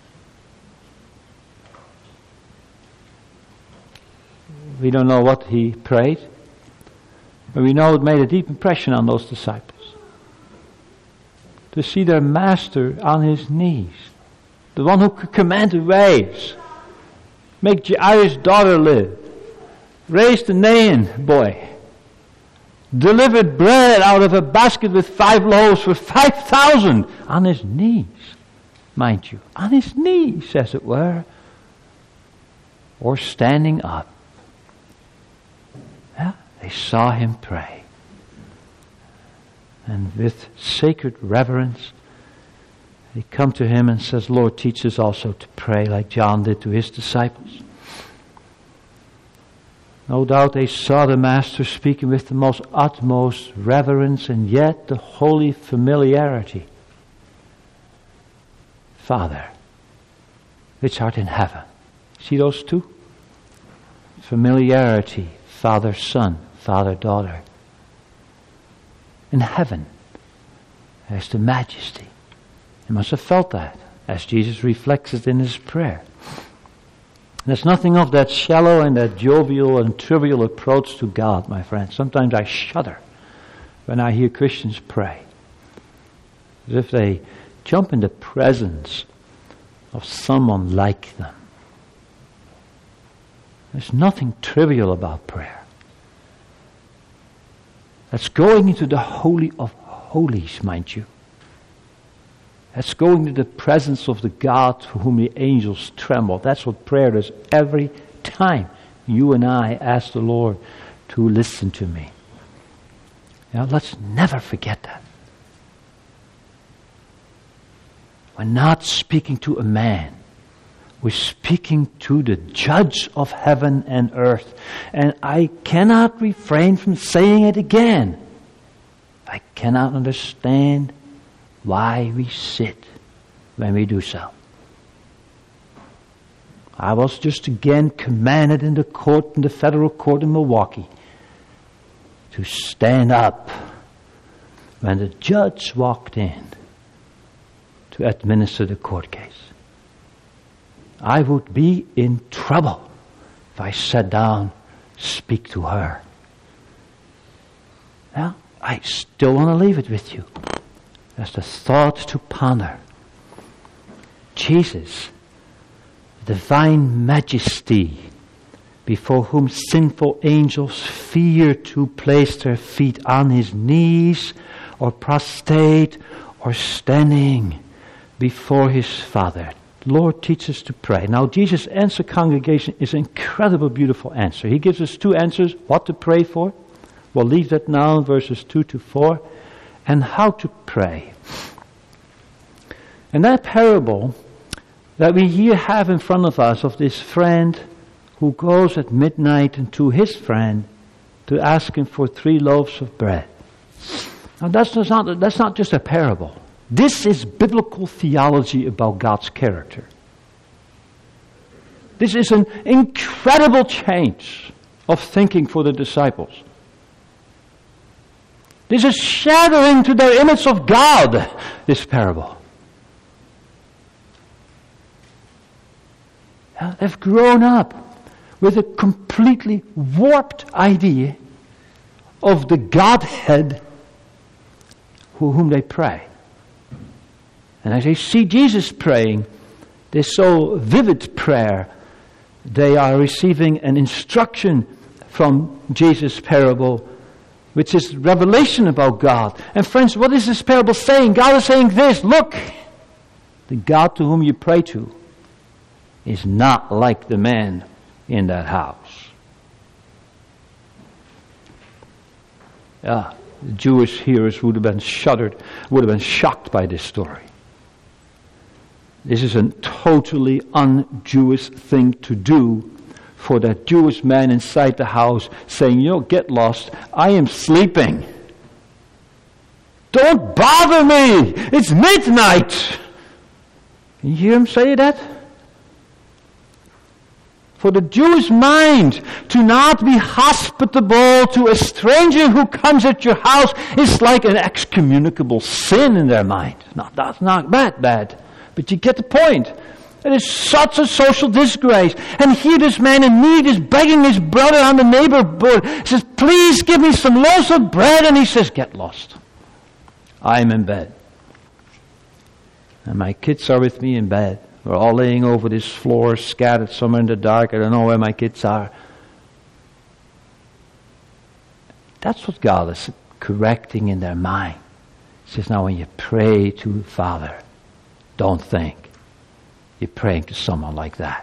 We don't know what He prayed, but we know it made a deep impression on those disciples. to see their master on his knees. The one who could command the waves, make Jairus' daughter live, raised the Nain boy, delivered bread out of a basket with five loaves for five thousand on his knees, mind you, on his knees, as it were, or standing up. Yeah, they saw him pray. And with sacred reverence, they come to him and says, Lord, teach us also to pray like John did to his disciples. No doubt they saw the Master speaking with the most utmost reverence and yet the holy familiarity. Father, which art in heaven. See those two? Familiarity, Father, Son, Father, Daughter. In heaven, there's the majesty. He must have felt that as Jesus reflects it in his prayer. There's nothing of that shallow and that jovial and trivial approach to God, my friends. Sometimes I shudder when I hear Christians pray, as if they jump in the presence of someone like them. There's nothing trivial about prayer. That's going into the Holy of Holies, mind you. That's going to the presence of the God for whom the angels tremble. That's what prayer does every time you and I ask the Lord to listen to me. Now, let's never forget that. We're not speaking to a man. We're speaking to the judge of heaven and earth. And I cannot refrain from saying it again. I cannot understand why we sit when we do so. I was just again commanded in the court, in the federal court in Milwaukee, to stand up when the judge walked in to administer the court case. I would be in trouble if I sat down, speak to her. Well, I still want to leave it with you as the thought to ponder. Jesus, divine majesty, before whom sinful angels fear to place their feet on his knees, or prostrate, or standing before his Father. Lord, teach us to pray. Now, Jesus' answer, congregation, is an incredible, beautiful answer. He gives us two answers, what to pray for. We'll leave that now in verses two to four. And how to pray. And that parable that we here have in front of us of this friend who goes at midnight to his friend to ask him for three loaves of bread. Now that's not, that's not just a parable. This is biblical theology about God's character. This is an incredible change of thinking for the disciples. This is shattering to their image of God, this parable. Yeah, they've grown up with a completely warped idea of the Godhead for whom they pray. And as they see Jesus praying, this so vivid prayer, they are receiving an instruction from Jesus' parable, which is revelation about God. And friends, what is this parable saying? God is saying this, look, the God to whom you pray to is not like the man in that house. Yeah, the Jewish hearers would have been shuddered, would have been shocked by this story. This is a totally un-Jewish thing to do for that Jewish man inside the house saying, you know, get lost, I am sleeping. Don't bother me, it's midnight. Can you hear him say that? For the Jewish mind to not be hospitable to a stranger who comes at your house is like an excommunicable sin in their mind. Now, that's not that bad, but you get the point. It is such a social disgrace. And here this man in need is begging his brother on the neighborhood. He says, please give me some loaves of bread. And he says, get lost. I am in bed. and my kids are with me in bed. We're all laying over this floor, scattered somewhere in the dark. I don't know where my kids are. That's what God is correcting in their mind. He says, now when you pray to the Father, don't think you're praying to someone like that,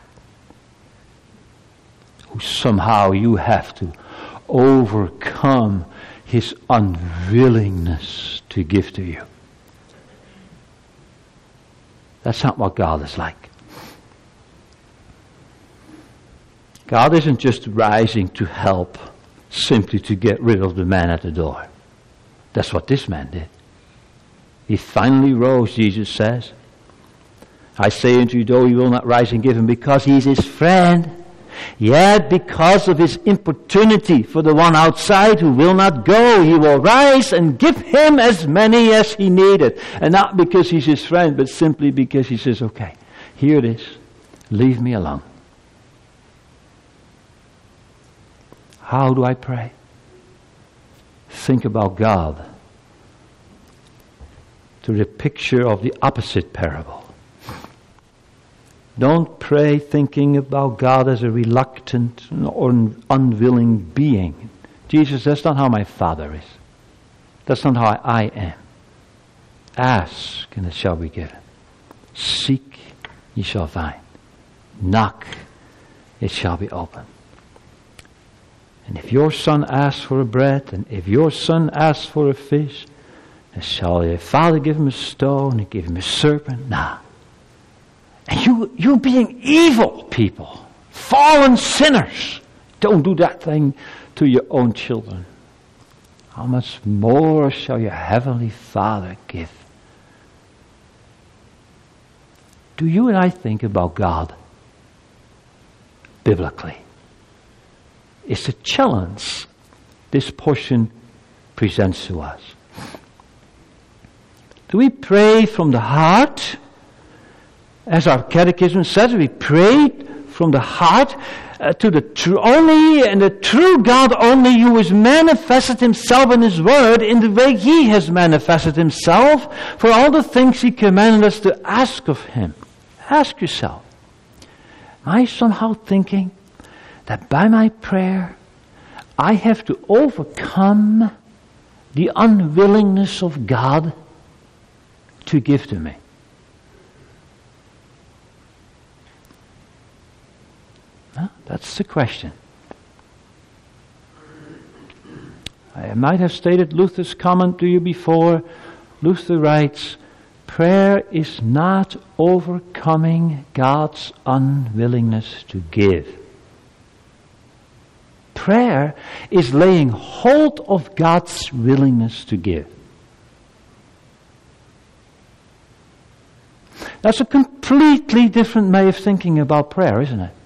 who somehow you have to overcome his unwillingness to give to you. That's not what God is like. God isn't just rising to help simply to get rid of the man at the door. That's what this man did. He finally rose, Jesus says. I say unto you, though he will not rise and give him, because he is his friend, yet because of his importunity for the one outside who will not go, he will rise and give him as many as he needed. And not because he's his friend, but simply because he says, okay, here it is. Leave me alone. How do I pray? Think about God through the picture of the opposite parable. Don't pray thinking about God as a reluctant or unwilling being. Jesus, that's not how my Father is. That's not how I am. Ask, and it shall be given. Seek, ye shall find. Knock, it shall be opened. And if your son asks for a bread, and if your son asks for a fish, and shall your Father give him a stone and give him a serpent? Nah. And you, you being evil people, fallen sinners, don't do that thing to your own children. How much more shall your heavenly Father give? Do you and I think about God biblically? It's a challenge this portion presents to us. Do we pray from the heart? As our catechism says, we pray from the heart uh, to the true only and the true God only, who has manifested himself in his word in the way he has manifested himself for all the things he commanded us to ask of him. Ask yourself, am I somehow thinking that by my prayer I have to overcome the unwillingness of God to give to me? Huh? That's the question. I might have stated Luther's comment to you before. Luther writes, prayer is not overcoming God's unwillingness to give. Prayer is laying hold of God's willingness to give. That's a completely different way of thinking about prayer, isn't it?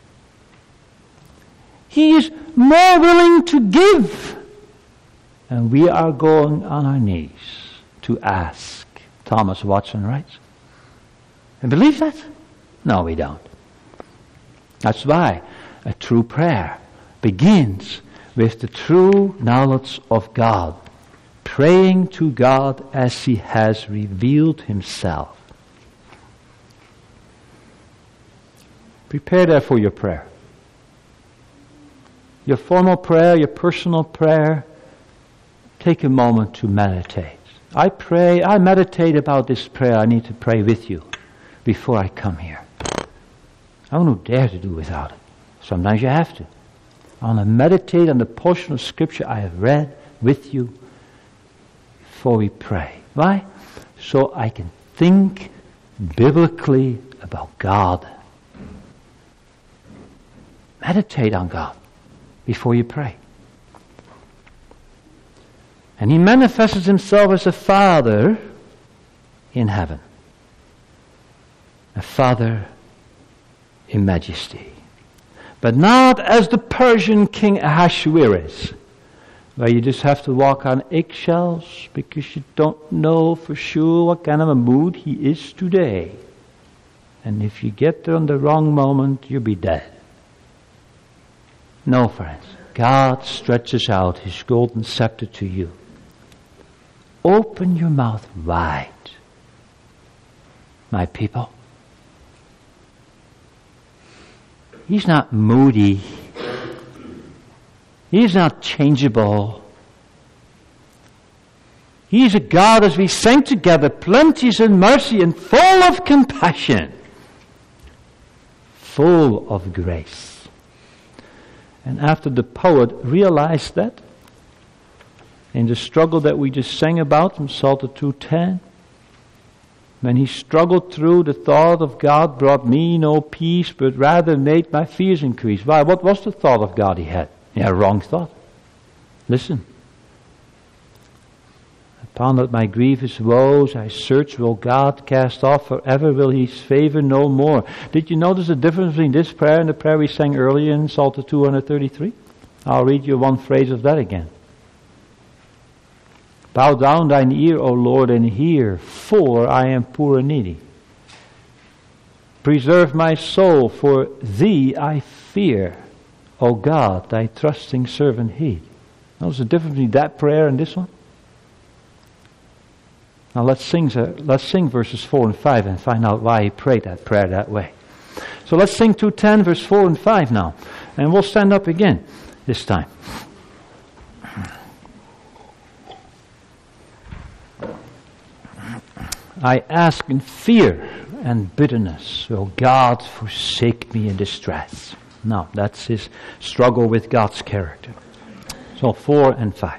He is more willing to give. And we are going on our knees to ask. Thomas Watson writes. And believe that? No, we don't. That's why a true prayer begins with the true knowledge of God. Praying to God as he has revealed himself. Prepare therefore your prayer. Your formal prayer, your personal prayer, take a moment to meditate. I pray, I meditate about this prayer I need to pray with you before I come here. I don't dare to do without it. Sometimes you have to. I want to meditate on the portion of Scripture I have read with you before we pray. Why? So I can think biblically about God. Meditate on God before you pray. And he manifests himself as a Father in heaven. A Father in majesty. But not as the Persian king Ahasuerus, where you just have to walk on eggshells because you don't know for sure what kind of a mood he is today. And if you get there on the wrong moment, you'll be dead. No, friends. God stretches out his golden scepter to you. Open your mouth wide my people. He's not moody. He's not changeable. He's a God, as we sang together, plenteous in mercy and full of compassion, full of grace. And after the poet realized that, in the struggle that we just sang about from Psalter two ten, when he struggled through, the thought of God brought me no peace, but rather made my fears increase. Why? What was the thought of God he had? He had a wrong thought. Listen. I pondered my grievous woes, I searched, will God cast off forever, will his favor no more? Did you notice the difference between this prayer and the prayer we sang earlier in Psalter two thirty-three? I'll read you one phrase of that again. Bow down thine ear, O Lord, and hear, for I am poor and needy. Preserve my soul, for thee I fear, O God, thy trusting servant heed. Notice the difference between that prayer and this one? Now let's sing, let's sing verses four and five and find out why he prayed that prayer that way. So let's sing two ten, verse four and five now. And we'll stand up again this time. I ask in fear and bitterness, will God forsake me in distress? Now, that's his struggle with God's character. So four and five.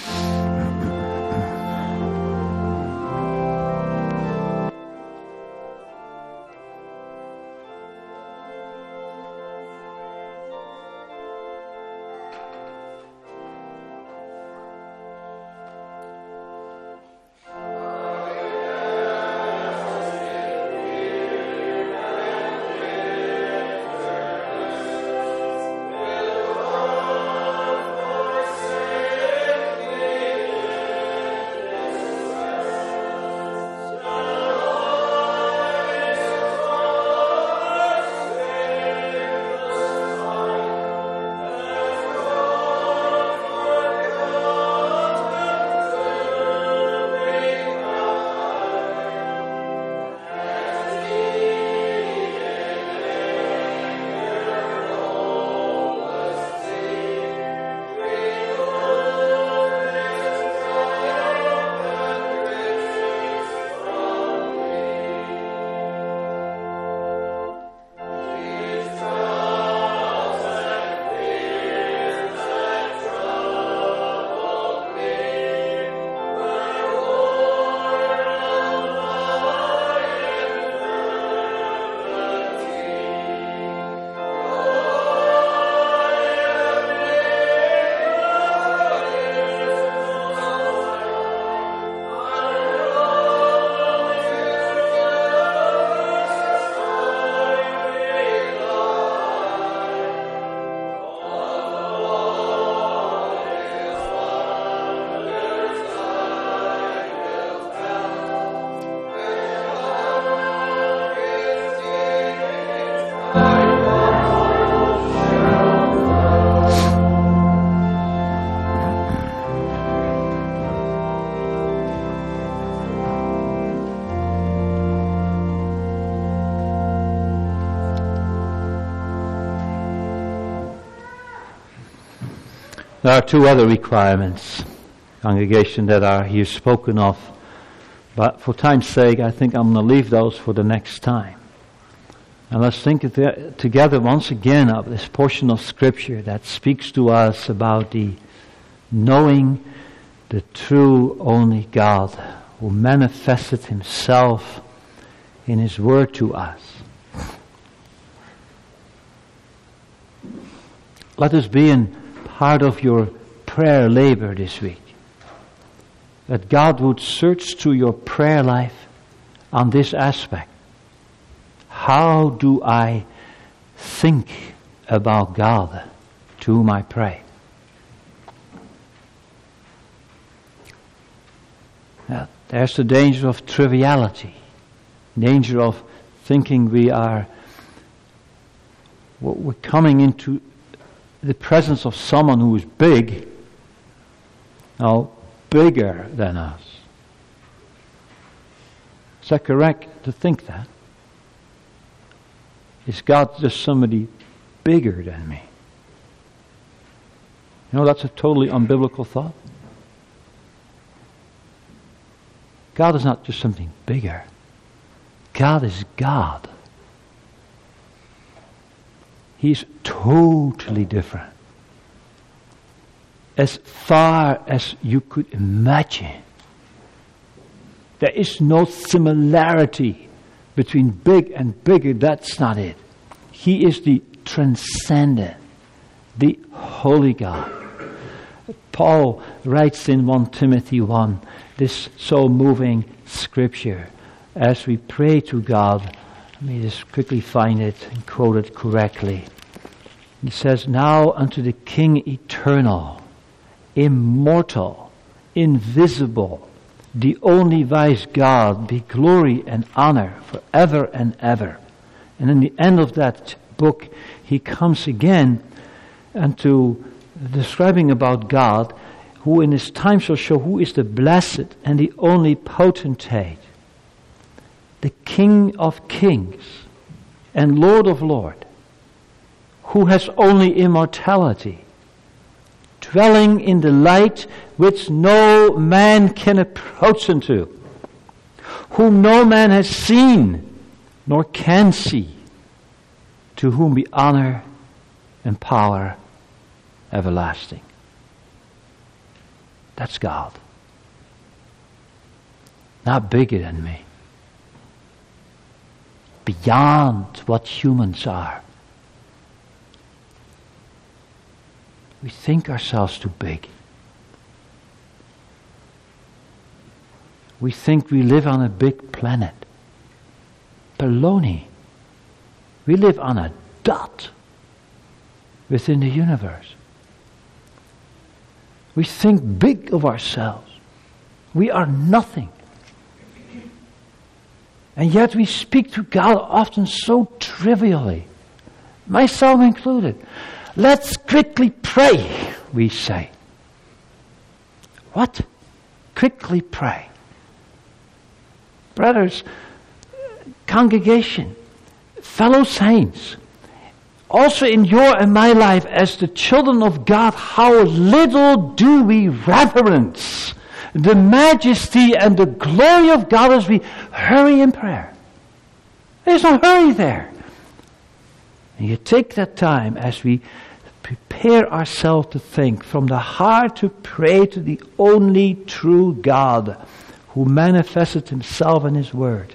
There are two other requirements, congregation, that are here spoken of. But for time's sake, I think I'm going to leave those for the next time. And let's think together once again of this portion of Scripture that speaks to us about the knowing the true only God who manifested himself in his word to us. Let us be in part of your prayer labor this week, that God would search through your prayer life on this aspect. How do I think about God to whom I pray? Now, there's the danger of triviality, danger of thinking we are we're coming into the presence of someone who is big, now bigger than us. Is that correct to think that? Is God just somebody bigger than me? You know, that's a totally unbiblical thought. God is not just something bigger. God is God. He's totally different. As far as you could imagine. There is no similarity between big and bigger. That's not it. He is the transcendent, the holy God. Paul writes in First Timothy one, this so moving scripture, as we pray to God. Let me just quickly find it and quote it correctly. He says, "Now unto the King eternal, immortal, invisible, the only wise God, be glory and honor forever and ever." And in the end of that book, he comes again and to describing about God, who in his time shall show who is the blessed and the only potentate, the King of kings and Lord of lords, who has only immortality, dwelling in the light which no man can approach unto, whom no man has seen nor can see, to whom be honor and power everlasting. That's God. Not bigger than me. Beyond what humans are. We think ourselves too big. We think we live on a big planet. Baloney. We live on a dot within the universe. We think big of ourselves. We are nothing. And yet we speak to God often so trivially, myself included. Let's quickly pray, we say. What? Quickly pray. Brothers, congregation, fellow saints, also in your and my life as the children of God, how little do we reverence the majesty and the glory of God as we hurry in prayer. There's no hurry there. And you take that time as we prepare ourselves to think from the heart to pray to the only true God who manifested himself in his word.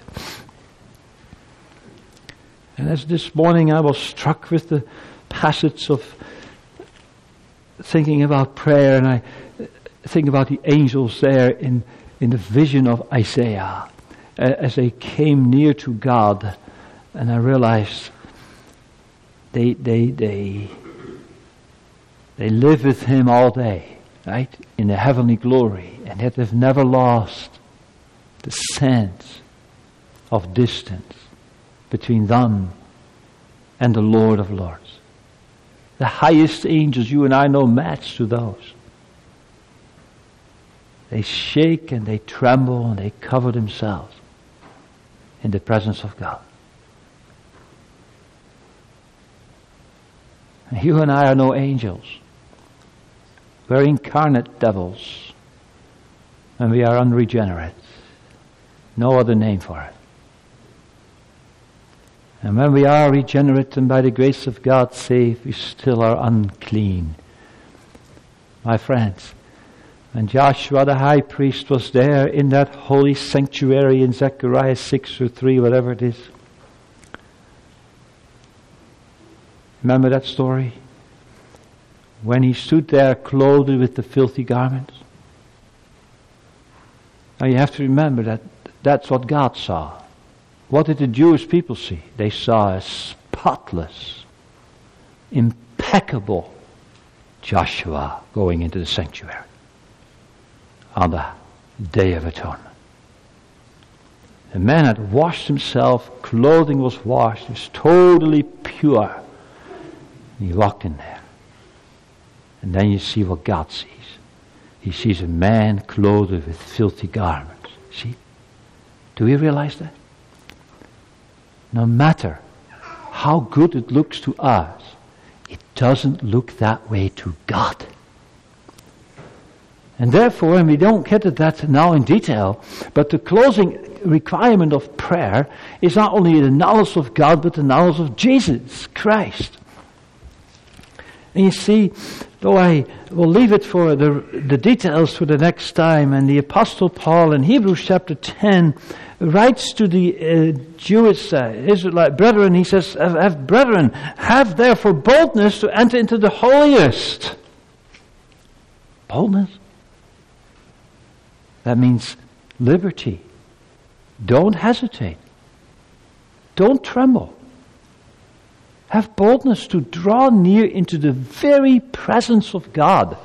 And as this morning I was struck with the passage of thinking about prayer, and I think about the angels there in, in the vision of Isaiah uh, as they came near to God, and I realized they they they they live with him all day, right, in the heavenly glory, and yet they've never lost the sense of distance between them and the Lord of Lords. The highest angels, you and I know, match to those. They shake and they tremble and they cover themselves in the presence of God. And you and I are no angels. We're incarnate devils. And we are unregenerate. No other name for it. And when we are regenerate and by the grace of God saved, we still are unclean. My friends, when Joshua the high priest was there in that holy sanctuary in Zechariah six or three, whatever it is. Remember that story? When he stood there clothed with the filthy garments. Now you have to remember that that's what God saw. What did the Jewish people see? They saw a spotless, impeccable Joshua going into the sanctuary on the Day of Atonement. The man had washed himself, clothing was washed, he was totally pure. And he walked in there. And then you see what God sees. He sees a man clothed with filthy garments. See? Do we realize that? No matter how good it looks to us, it doesn't look that way to God. And therefore, and we don't get to that now in detail, but the closing requirement of prayer is not only the knowledge of God, but the knowledge of Jesus Christ. And you see, though I will leave it for the, the details for the next time, and the Apostle Paul in Hebrews chapter ten writes to the uh, Jewish uh, Israelite brethren, he says, have, have brethren, have therefore boldness to enter into the holiest. Boldness? That means liberty. Don't hesitate. Don't tremble. Have boldness to draw near into the very presence of God.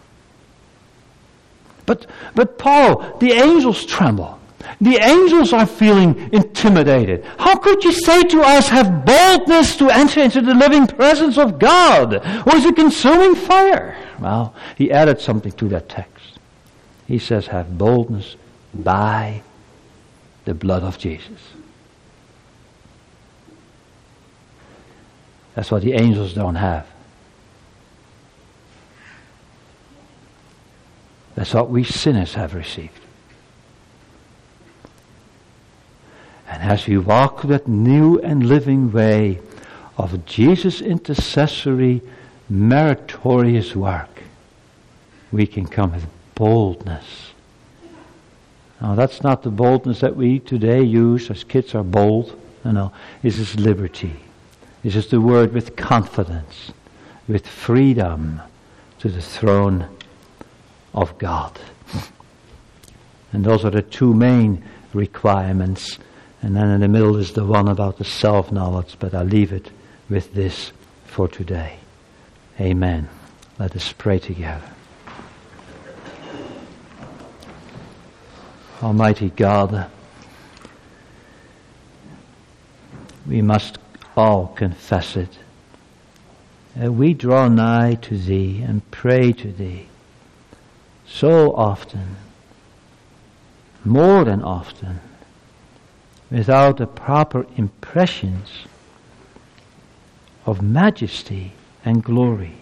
But, but Paul, the angels tremble. The angels are feeling intimidated. How could you say to us, have boldness to enter into the living presence of God? Or is it consuming fire? Well, he added something to that text. He says, have boldness by the blood of Jesus. That's what the angels don't have. That's what we sinners have received. And as we walk that new and living way of Jesus' intercessory, meritorious work, we can come with boldness. Now that's not the boldness that we today use as kids are bold. No, no. This is liberty. This is the word with confidence, with freedom to the throne of God. And those are the two main requirements. And then in the middle is the one about the self-knowledge, but I'll leave it with this for today. Amen. Let us pray together. Almighty God, we must all confess it. Uh, we draw nigh to Thee and pray to Thee so often, more than often, without the proper impressions of majesty and glory.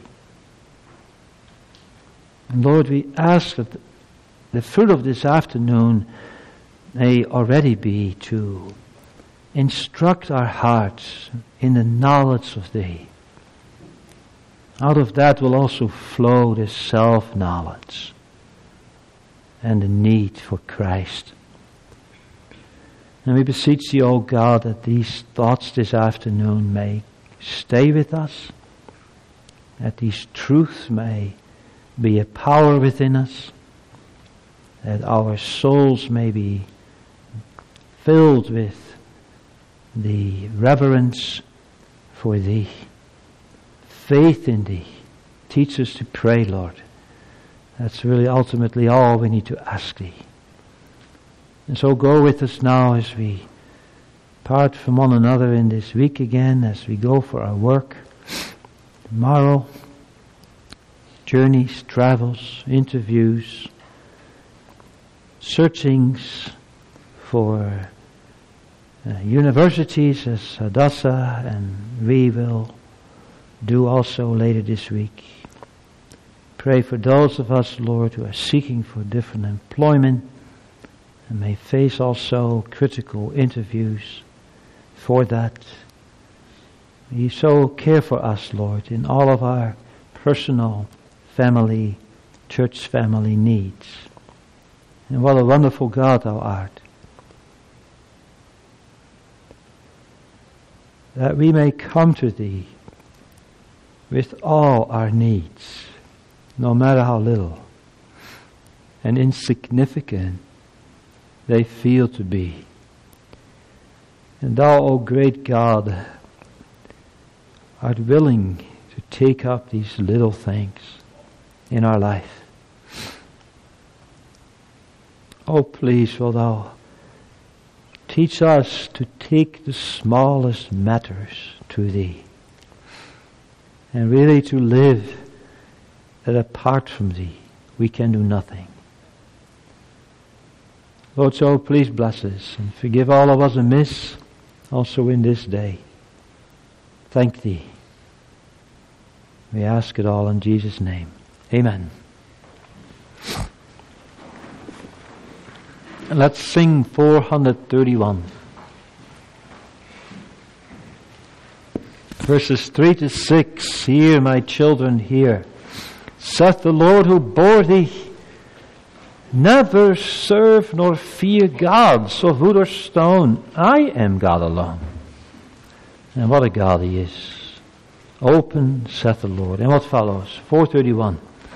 And Lord, we ask that the fruit of this afternoon may already be to instruct our hearts in the knowledge of Thee. Out of that will also flow this self-knowledge and the need for Christ. And we beseech Thee, O God, that these thoughts this afternoon may stay with us, that these truths may be a power within us, that our souls may be filled with the reverence for Thee, faith in Thee. Teach us to pray, Lord. That's really ultimately all we need to ask Thee. And so go with us now as we part from one another in this week again, as we go for our work. Tomorrow, journeys, travels, interviews, searchings for uh, universities as Hadassah and we will do also later this week. Pray for those of us, Lord, who are seeking for different employment and may face also critical interviews for that. You so care for us, Lord, in all of our personal, family, church family needs. And what a wonderful God Thou art. That we may come to Thee with all our needs, no matter how little and insignificant they feel to be. And Thou, O great God, art willing to take up these little things in our life. Oh, please, will Thou teach us to take the smallest matters to Thee, and really to live that apart from Thee we can do nothing. Lord, so please bless us and forgive all of us amiss also in this day. Thank Thee. We ask it all in Jesus' name. Amen. And let's sing four thirty-one. Verses three to six. Hear, my children, hear. Saith the Lord who bore thee, never serve nor fear gods of wood or stone. I am God alone. And what a God He is. Open, saith the Lord. And what follows? four thirty-one.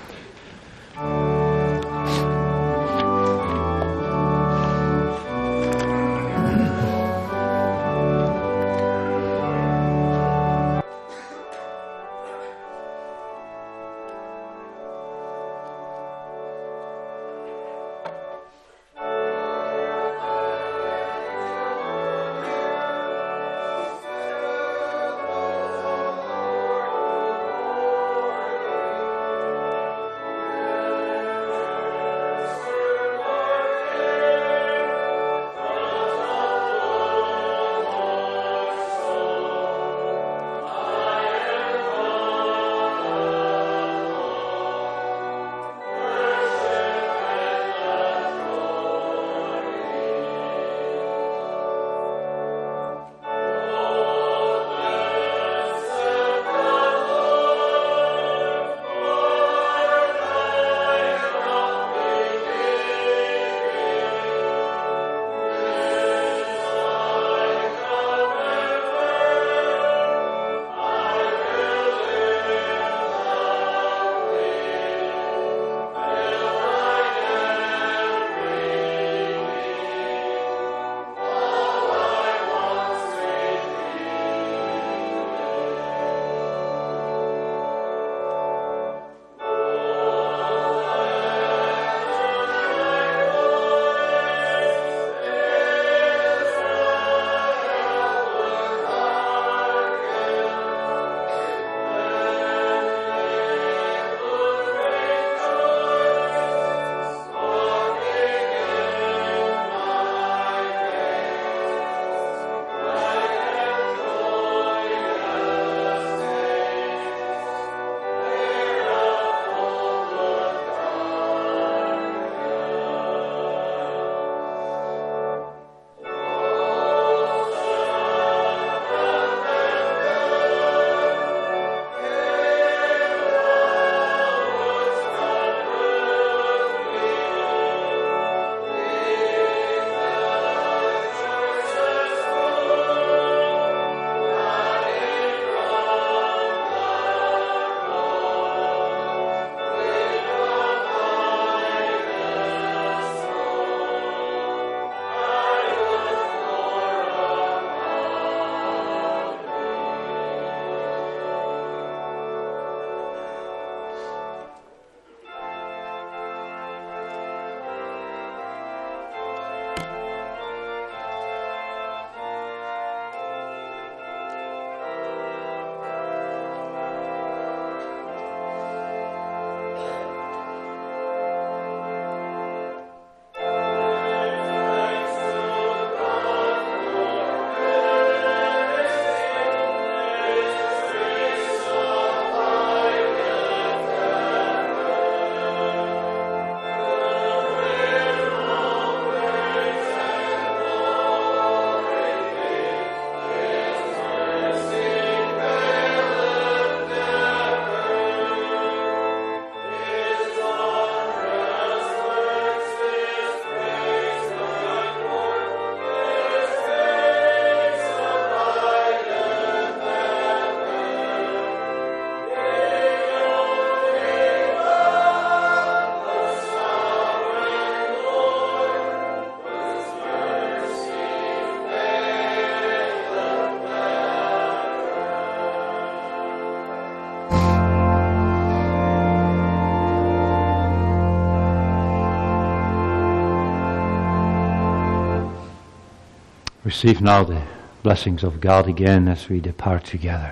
Receive now the blessings of God again as we depart together.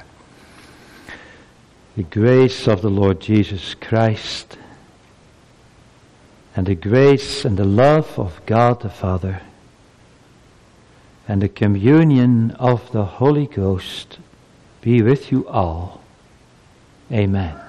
The grace of the Lord Jesus Christ and the grace and the love of God the Father, and the communion of the Holy Ghost be with you all. Amen.